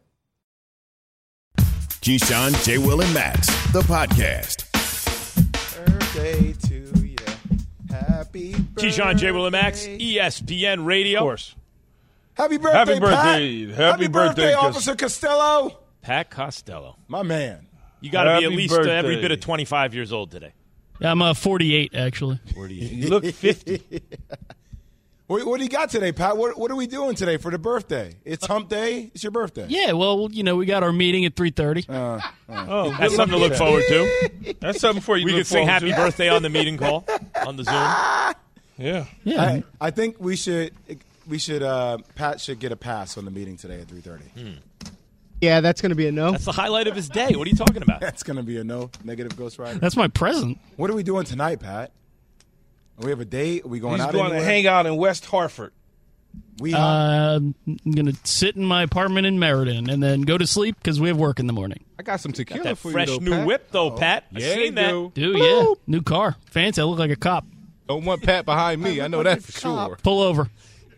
[SPEAKER 1] Keyshawn, J. Will, and Max, the podcast.
[SPEAKER 3] Birthday to you. Happy birthday.
[SPEAKER 2] Keyshawn, J. Will, and Max, E S P N Radio.
[SPEAKER 4] Of course.
[SPEAKER 3] Happy birthday,
[SPEAKER 4] Happy birthday.
[SPEAKER 3] Pat.
[SPEAKER 4] Happy,
[SPEAKER 3] Happy birthday,
[SPEAKER 4] birthday
[SPEAKER 3] Officer Costello.
[SPEAKER 2] Pat Costello.
[SPEAKER 3] My man.
[SPEAKER 2] You got to be at
[SPEAKER 4] Happy
[SPEAKER 2] least uh, every
[SPEAKER 4] birthday.
[SPEAKER 2] bit of twenty-five years old today.
[SPEAKER 16] Yeah, I'm uh, forty-eight, actually.
[SPEAKER 2] forty-eight.
[SPEAKER 4] You look fifty.
[SPEAKER 3] What, what do you got today, Pat? What, what are we doing today for the birthday? It's hump day. It's your birthday.
[SPEAKER 16] Yeah, well, you know, we got our meeting at three thirty.
[SPEAKER 3] Uh, uh.
[SPEAKER 4] Oh,
[SPEAKER 2] That's something to look forward to.
[SPEAKER 4] That's something for you.
[SPEAKER 2] We
[SPEAKER 4] to
[SPEAKER 2] could
[SPEAKER 4] look
[SPEAKER 2] sing
[SPEAKER 4] forward
[SPEAKER 2] happy
[SPEAKER 4] to.
[SPEAKER 2] birthday on the meeting call on the Zoom.
[SPEAKER 4] Yeah.
[SPEAKER 16] Yeah.
[SPEAKER 3] I, I think we should we should uh, Pat should get a pass on the meeting today at three thirty.
[SPEAKER 2] Hmm.
[SPEAKER 17] Yeah, that's going to be a no.
[SPEAKER 2] That's the highlight of his day. What are you talking about?
[SPEAKER 3] That's going to be a no. Negative Ghost Rider.
[SPEAKER 16] That's my present.
[SPEAKER 3] What are we doing tonight, Pat? We have a date. Are we going
[SPEAKER 4] He's
[SPEAKER 3] out
[SPEAKER 4] going
[SPEAKER 3] anywhere?
[SPEAKER 4] to hang out in West Hartford.
[SPEAKER 3] We
[SPEAKER 16] Uh, I'm going to sit in my apartment in Meriden and then go to sleep because we have work in the morning.
[SPEAKER 5] I got some tequila
[SPEAKER 2] That
[SPEAKER 5] for
[SPEAKER 2] fresh
[SPEAKER 5] you, though,
[SPEAKER 2] new
[SPEAKER 5] Pat.
[SPEAKER 2] whip, though, Pat. I
[SPEAKER 5] Yeah,
[SPEAKER 2] seen that.
[SPEAKER 5] you
[SPEAKER 16] Dude, yeah. New car. Fancy. I look like a cop.
[SPEAKER 5] Don't want Pat behind me. I know that for sure.
[SPEAKER 16] Pull over.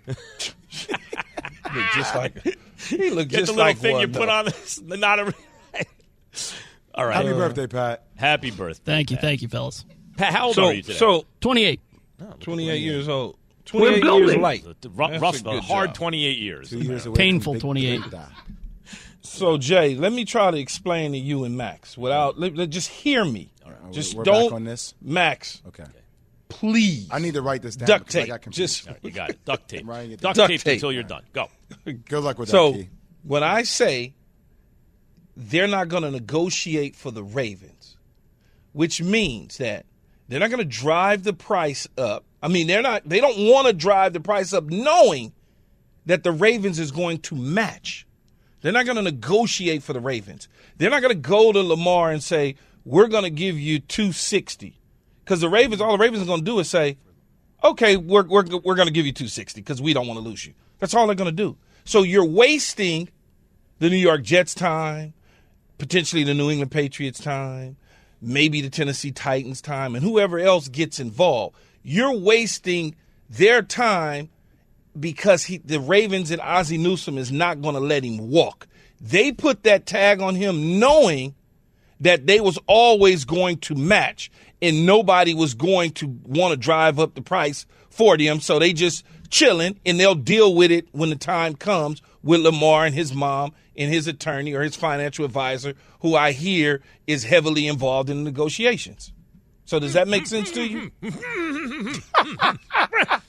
[SPEAKER 4] Look just like he looked
[SPEAKER 2] Get
[SPEAKER 4] just
[SPEAKER 2] the little
[SPEAKER 4] like
[SPEAKER 2] thing
[SPEAKER 4] one,
[SPEAKER 2] you put
[SPEAKER 4] though.
[SPEAKER 2] on this. Not a. All right.
[SPEAKER 3] Happy birthday, Pat.
[SPEAKER 2] Happy birthday.
[SPEAKER 16] Thank you.
[SPEAKER 2] Pat.
[SPEAKER 16] Thank you, fellas.
[SPEAKER 2] Pat, how old
[SPEAKER 4] So,
[SPEAKER 2] are you today?
[SPEAKER 4] so
[SPEAKER 16] twenty-eight.
[SPEAKER 4] twenty-eight years old. twenty-eight years light.
[SPEAKER 2] rough,
[SPEAKER 4] That's
[SPEAKER 2] rough
[SPEAKER 4] a good
[SPEAKER 2] hard
[SPEAKER 4] job.
[SPEAKER 2] twenty-eight years.
[SPEAKER 3] Two years away
[SPEAKER 16] Painful
[SPEAKER 3] from Big
[SPEAKER 16] twenty-eight.
[SPEAKER 3] Brother.
[SPEAKER 4] So Jay, let me try to explain to you and Max without let, let- just hear me.
[SPEAKER 3] All right,
[SPEAKER 4] Just
[SPEAKER 3] we're
[SPEAKER 4] don't
[SPEAKER 3] back on this.
[SPEAKER 4] Max.
[SPEAKER 3] Okay.
[SPEAKER 4] Please.
[SPEAKER 3] I need to write this down.
[SPEAKER 4] Duct
[SPEAKER 3] because I
[SPEAKER 4] tape.
[SPEAKER 3] got confused.
[SPEAKER 4] Just
[SPEAKER 2] All right, you got it. Duct tape.
[SPEAKER 3] Ryan, get
[SPEAKER 2] Duct,
[SPEAKER 4] Duct
[SPEAKER 2] tape
[SPEAKER 4] tape.
[SPEAKER 2] until you're done. Go.
[SPEAKER 3] Good luck with
[SPEAKER 4] so
[SPEAKER 3] that, Key.
[SPEAKER 4] when I say they're not going to negotiate for the Ravens, which means that they're not going to drive the price up. I mean, they're not. They don't want to drive the price up, knowing that the Ravens is going to match. They're not going to negotiate for the Ravens. They're not going to go to Lamar and say, "We're going to give you two sixty," because the Ravens, all the Ravens are going to do is say, "Okay, we're we're we're going to give you two sixty because we don't want to lose you." That's all they're going to do. So you're wasting the New York Jets' time, potentially the New England Patriots' time, maybe the Tennessee Titans' time, and whoever else gets involved. You're wasting their time because he, the Ravens and Ozzie Newsome is not going to let him walk. They put that tag on him knowing that they was always going to match and nobody was going to want to drive up the price for them. So they just chilling and they'll deal with it when the time comes with Lamar and his mom and his attorney or his financial advisor, who I hear is heavily involved in the negotiations. So does that make sense to you?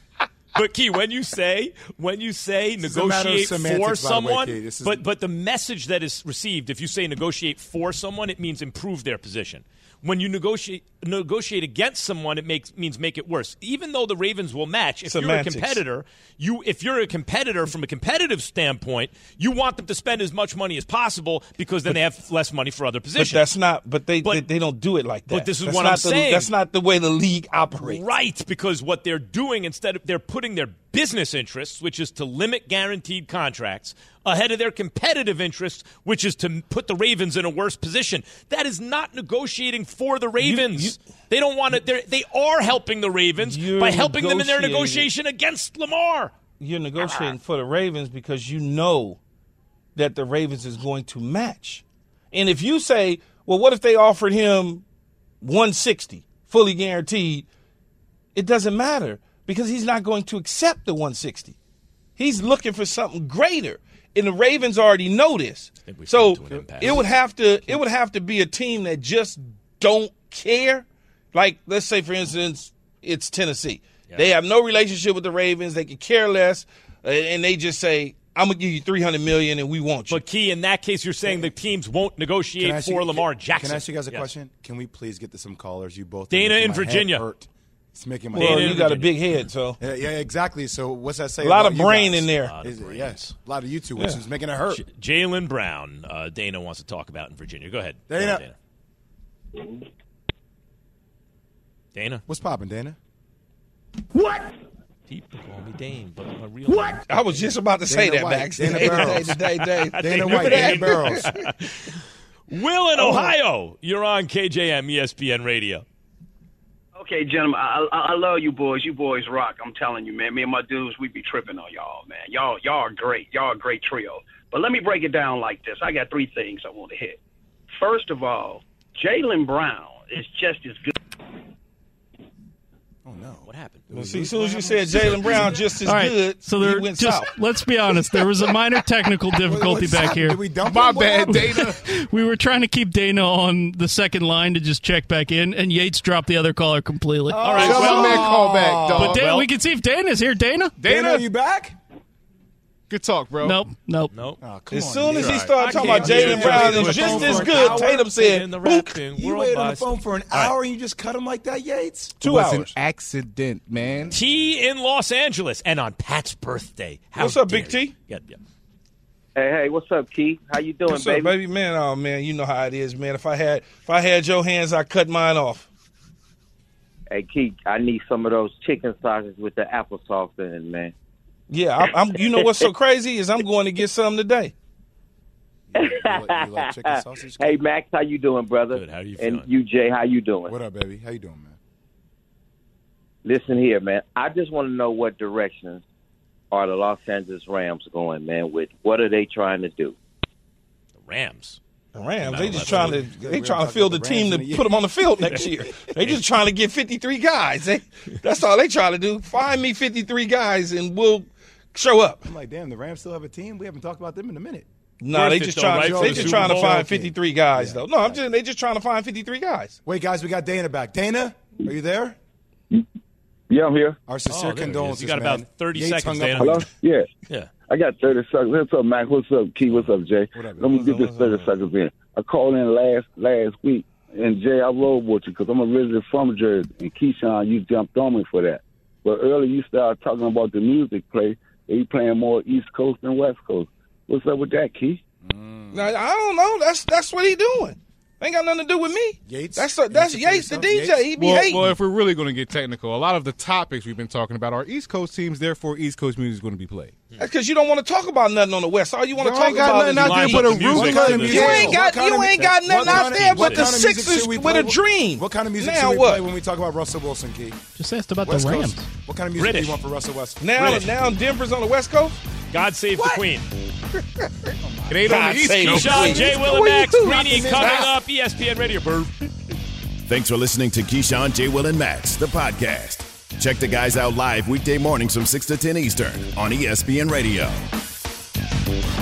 [SPEAKER 2] But Key, when you say when you say
[SPEAKER 3] This is a matter of
[SPEAKER 2] negotiate
[SPEAKER 3] semantics,
[SPEAKER 2] for
[SPEAKER 3] by the way,
[SPEAKER 2] someone,
[SPEAKER 3] Key. This is-
[SPEAKER 2] but but the message that is received, if you say negotiate for someone, it means improve their position. When you negotiate negotiate against someone, it makes means make it worse. Even though the Ravens will match, if
[SPEAKER 4] Semantics.
[SPEAKER 2] you're a competitor, you if you're a competitor from a competitive standpoint, you want them to spend as much money as possible because then
[SPEAKER 4] But-
[SPEAKER 2] they have less money for other
[SPEAKER 4] But
[SPEAKER 2] positions.
[SPEAKER 4] that's not. But they they, they don't do it like that.
[SPEAKER 2] But this is
[SPEAKER 4] That's
[SPEAKER 2] what
[SPEAKER 4] not
[SPEAKER 2] I'm
[SPEAKER 4] the,
[SPEAKER 2] saying.
[SPEAKER 4] That's not the way the league operates.
[SPEAKER 2] Right, because what they're doing, instead of they're putting their business interests, which is to limit guaranteed contracts, ahead of their competitive interests, which is to put the Ravens in a worse position. That is not negotiating for the Ravens. They don't want to. They are helping the Ravens
[SPEAKER 4] You're
[SPEAKER 2] by helping them in their
[SPEAKER 4] negotiating.
[SPEAKER 2] negotiation against Lamar.
[SPEAKER 4] You're negotiating for the Ravens because you know that the Ravens is going to match. And if you say, well, what if they offered him one sixty, fully guaranteed? It doesn't matter because he's not going to accept the one sixty. He's looking for something greater. And the Ravens already know this. So it would have to it would have to be a team that just don't care. Like, let's say, for instance, it's Tennessee.
[SPEAKER 2] Yeah.
[SPEAKER 4] They have no relationship with the Ravens. They could care less. uh, And they just say, I'm going to give you three hundred million dollars and we want you.
[SPEAKER 2] But Key, in that case, you're saying the teams won't negotiate
[SPEAKER 3] Can I ask
[SPEAKER 2] for
[SPEAKER 3] you-
[SPEAKER 2] Lamar
[SPEAKER 3] can-
[SPEAKER 2] Jackson.
[SPEAKER 3] Can I ask you guys a
[SPEAKER 2] Yes.
[SPEAKER 3] question? Can we please get to some callers? You both. are
[SPEAKER 2] Dana
[SPEAKER 3] making
[SPEAKER 2] in
[SPEAKER 3] my head
[SPEAKER 2] Virginia.
[SPEAKER 3] hurt. It's making my
[SPEAKER 4] Well,
[SPEAKER 3] head
[SPEAKER 4] you
[SPEAKER 3] hurt.
[SPEAKER 4] got a big head, so.
[SPEAKER 3] Yeah, yeah, exactly. So what's that say?
[SPEAKER 4] A lot
[SPEAKER 3] about
[SPEAKER 4] of
[SPEAKER 3] you
[SPEAKER 4] brain
[SPEAKER 3] guys?
[SPEAKER 4] in there.
[SPEAKER 2] A lot of
[SPEAKER 3] Is it?
[SPEAKER 2] brains.
[SPEAKER 3] Yes, a lot of you two, which
[SPEAKER 2] Yeah.
[SPEAKER 3] is making it hurt.
[SPEAKER 2] J- Jalen Brown, uh, Dana wants to talk about in Virginia. Go ahead. Go
[SPEAKER 3] Dana.
[SPEAKER 2] ahead, Dana. Dana.
[SPEAKER 3] What's popping, Dana?
[SPEAKER 2] What? People call me Dane, but my real
[SPEAKER 4] What?
[SPEAKER 2] name-
[SPEAKER 4] I was just about to say
[SPEAKER 3] Dana
[SPEAKER 4] that,
[SPEAKER 3] White.
[SPEAKER 4] Max.
[SPEAKER 3] Dana
[SPEAKER 4] Dana
[SPEAKER 3] Barrows.
[SPEAKER 4] Day, day, day.
[SPEAKER 3] Dana White. Dana Barrows.
[SPEAKER 2] Will in Ohio, you're on K J M E S P N Radio.
[SPEAKER 18] Okay, gentlemen, I, I, I love you boys. You boys rock. I'm telling you, man. Me and my dudes, we be tripping on y'all, man. Y'all, y'all are great. Y'all are a great trio. But let me break it down like this. I got three things I want to hit. First of all, Jaylen Brown is just as good.
[SPEAKER 3] Oh no!
[SPEAKER 2] What happened?
[SPEAKER 4] Well, see, as soon as you said Jaylen Brown just as
[SPEAKER 16] All right,
[SPEAKER 4] good,
[SPEAKER 16] so
[SPEAKER 4] he
[SPEAKER 16] there,
[SPEAKER 4] went
[SPEAKER 16] just
[SPEAKER 4] south.
[SPEAKER 16] let's be honest. There was a minor technical difficulty
[SPEAKER 3] what's
[SPEAKER 16] back
[SPEAKER 3] happened?
[SPEAKER 16] here.
[SPEAKER 3] Did we dump
[SPEAKER 5] My
[SPEAKER 3] him? What
[SPEAKER 5] bad,
[SPEAKER 3] happened?
[SPEAKER 5] Dana.
[SPEAKER 16] We were trying to keep Dana on the second line to just check back in, and Yates dropped the other caller completely.
[SPEAKER 2] All right,
[SPEAKER 5] Tell
[SPEAKER 2] well,
[SPEAKER 5] my man call back, dog.
[SPEAKER 16] but Dana,
[SPEAKER 2] well-
[SPEAKER 16] we can see if Dana's here. Dana?
[SPEAKER 3] Dana,
[SPEAKER 5] Dana,
[SPEAKER 3] are you back?
[SPEAKER 5] good talk, bro.
[SPEAKER 16] Nope, nope.
[SPEAKER 2] Nope.
[SPEAKER 3] Oh, come
[SPEAKER 4] As
[SPEAKER 3] on,
[SPEAKER 4] soon as he
[SPEAKER 3] Nate.
[SPEAKER 4] started
[SPEAKER 2] I
[SPEAKER 4] talking
[SPEAKER 2] can't
[SPEAKER 4] about
[SPEAKER 2] hear
[SPEAKER 4] Jaylen
[SPEAKER 2] you.
[SPEAKER 4] Brown
[SPEAKER 2] You
[SPEAKER 4] is
[SPEAKER 2] waited
[SPEAKER 4] just
[SPEAKER 2] on
[SPEAKER 4] as
[SPEAKER 2] for an
[SPEAKER 4] good,
[SPEAKER 2] hour
[SPEAKER 4] Tatum said,
[SPEAKER 2] in the
[SPEAKER 4] boop.
[SPEAKER 2] rapping
[SPEAKER 3] You
[SPEAKER 2] world
[SPEAKER 3] waited on
[SPEAKER 2] by
[SPEAKER 3] the phone for an
[SPEAKER 2] All right.
[SPEAKER 3] hour and you just cut him like that, Yates?
[SPEAKER 5] It
[SPEAKER 4] Two
[SPEAKER 5] was an
[SPEAKER 4] hours.
[SPEAKER 5] accident, man.
[SPEAKER 2] T in Los Angeles, and on Pat's birthday. How
[SPEAKER 4] What's up,
[SPEAKER 2] dare
[SPEAKER 4] Big
[SPEAKER 2] you.
[SPEAKER 4] T?
[SPEAKER 2] Yeah, yeah.
[SPEAKER 19] Hey, hey, what's up, Key? How you doing,
[SPEAKER 4] What's
[SPEAKER 19] baby?
[SPEAKER 4] up, baby? Man, oh, man, you know how it is, man. If I had if I had your hands, I'd cut mine off.
[SPEAKER 19] Hey, Key, I need some of those chicken sausages with the applesauce in it, man.
[SPEAKER 4] Yeah, I'm, I'm. You know what's so crazy is I'm going to get some today.
[SPEAKER 3] You like, you like chicken sausage?
[SPEAKER 19] Hey, Max, how you doing, brother?
[SPEAKER 2] Good. How you
[SPEAKER 19] And
[SPEAKER 2] feeling?
[SPEAKER 19] you, Jay, how you doing?
[SPEAKER 3] What up, baby? How you doing, man?
[SPEAKER 19] Listen here, man. I just want to know what directions are the Los Angeles Rams going, man? With what are they trying to do?
[SPEAKER 2] The Rams.
[SPEAKER 4] The Rams,
[SPEAKER 2] No,
[SPEAKER 4] they just
[SPEAKER 2] that's
[SPEAKER 4] trying to
[SPEAKER 3] what-
[SPEAKER 4] they
[SPEAKER 3] we're
[SPEAKER 4] trying to
[SPEAKER 3] talking
[SPEAKER 4] field the
[SPEAKER 3] about the
[SPEAKER 4] team
[SPEAKER 3] Rams
[SPEAKER 4] to
[SPEAKER 3] in a
[SPEAKER 4] put them on the field next year. They just trying to get fifty-three guys. They, that's all they trying to do. Find me fifty-three guys and we'll show up.
[SPEAKER 3] I'm like, damn, the Rams still have a team? We haven't talked about them in a minute.
[SPEAKER 4] No,
[SPEAKER 2] Worth
[SPEAKER 4] they
[SPEAKER 2] it,
[SPEAKER 4] just
[SPEAKER 2] though,
[SPEAKER 4] trying
[SPEAKER 2] right,
[SPEAKER 4] to
[SPEAKER 2] for
[SPEAKER 4] they
[SPEAKER 2] the
[SPEAKER 4] just
[SPEAKER 2] Super
[SPEAKER 4] trying to
[SPEAKER 2] Bowl?
[SPEAKER 4] find
[SPEAKER 3] Okay.
[SPEAKER 4] fifty-three guys
[SPEAKER 3] Yeah.
[SPEAKER 4] though. No, I'm just they just trying to find fifty-three guys.
[SPEAKER 3] Wait, guys, we got Dana back. Dana, are you there?
[SPEAKER 14] Yeah, I'm here.
[SPEAKER 3] Our sincere
[SPEAKER 2] Oh, there he is.
[SPEAKER 3] condolences,
[SPEAKER 2] You got
[SPEAKER 3] man.
[SPEAKER 2] about thirty
[SPEAKER 3] Yates
[SPEAKER 2] seconds,
[SPEAKER 3] hung up
[SPEAKER 2] Dana.
[SPEAKER 3] on
[SPEAKER 14] Hello? Yeah.
[SPEAKER 2] Yeah.
[SPEAKER 14] I got thirty seconds. What's up, Mac? What's up, Key? What's up, Jay?
[SPEAKER 3] What up,
[SPEAKER 14] Let me
[SPEAKER 4] What's
[SPEAKER 14] get
[SPEAKER 4] up,
[SPEAKER 14] this
[SPEAKER 4] what's
[SPEAKER 14] thirty
[SPEAKER 4] up?
[SPEAKER 14] seconds in. I called in last last week, and Jay, I rode with you because I'm originally from Jersey, and Keyshawn, you jumped on me for that. But earlier you started talking about the music play. Are you playing more East Coast than West Coast? What's up with that, Key?
[SPEAKER 4] Now, I don't know. That's that's what he doing. Ain't got nothing to do with me.
[SPEAKER 3] Yates?
[SPEAKER 4] That's that's
[SPEAKER 3] Answer for
[SPEAKER 4] Yates, the
[SPEAKER 3] yourself,
[SPEAKER 4] D J.
[SPEAKER 3] Yates?
[SPEAKER 4] He be
[SPEAKER 5] Well,
[SPEAKER 4] hating.
[SPEAKER 5] well, if we're really going to get technical, a lot of the topics we've been talking about are East Coast teams. Therefore, East Coast music is going to be played.
[SPEAKER 4] That's because you don't want to talk about nothing on the West. All you want to
[SPEAKER 5] Y'all
[SPEAKER 4] talk
[SPEAKER 5] ain't got
[SPEAKER 4] about is
[SPEAKER 5] nothing out there
[SPEAKER 4] the
[SPEAKER 5] but a
[SPEAKER 4] East.
[SPEAKER 5] roof
[SPEAKER 3] What
[SPEAKER 5] and
[SPEAKER 3] kind of
[SPEAKER 5] music.
[SPEAKER 3] music?
[SPEAKER 4] You ain't got
[SPEAKER 3] What kind
[SPEAKER 4] you
[SPEAKER 3] of
[SPEAKER 4] ain't
[SPEAKER 3] music-
[SPEAKER 4] got
[SPEAKER 3] what
[SPEAKER 4] nothing
[SPEAKER 3] kind
[SPEAKER 4] out
[SPEAKER 3] of-
[SPEAKER 4] there
[SPEAKER 3] what
[SPEAKER 4] but the
[SPEAKER 3] kind of music
[SPEAKER 4] Sixers
[SPEAKER 3] should we
[SPEAKER 4] with
[SPEAKER 3] play?
[SPEAKER 4] a dream.
[SPEAKER 3] What kind of music
[SPEAKER 4] Now
[SPEAKER 3] should we
[SPEAKER 4] what?
[SPEAKER 3] play when we talk about Russell Wilson, Key?
[SPEAKER 16] Just asked about
[SPEAKER 3] West
[SPEAKER 16] the
[SPEAKER 3] Coast.
[SPEAKER 16] Rams.
[SPEAKER 3] What kind of music
[SPEAKER 2] British.
[SPEAKER 3] do you want for Russell Westbrook?
[SPEAKER 4] Now
[SPEAKER 2] British.
[SPEAKER 4] now Denver's on the West Coast.
[SPEAKER 2] God save the Queen.
[SPEAKER 5] It ain't
[SPEAKER 4] God
[SPEAKER 5] on the East
[SPEAKER 4] save
[SPEAKER 5] Coast.
[SPEAKER 4] the
[SPEAKER 2] Sean
[SPEAKER 4] Queen.
[SPEAKER 2] J. Will and Max Greeny coming up. E S P N Radio. Burp.
[SPEAKER 1] Thanks for listening to Keyshawn, J. Will, and Max, the podcast. Check the guys out live weekday mornings from six to ten Eastern on E S P N Radio.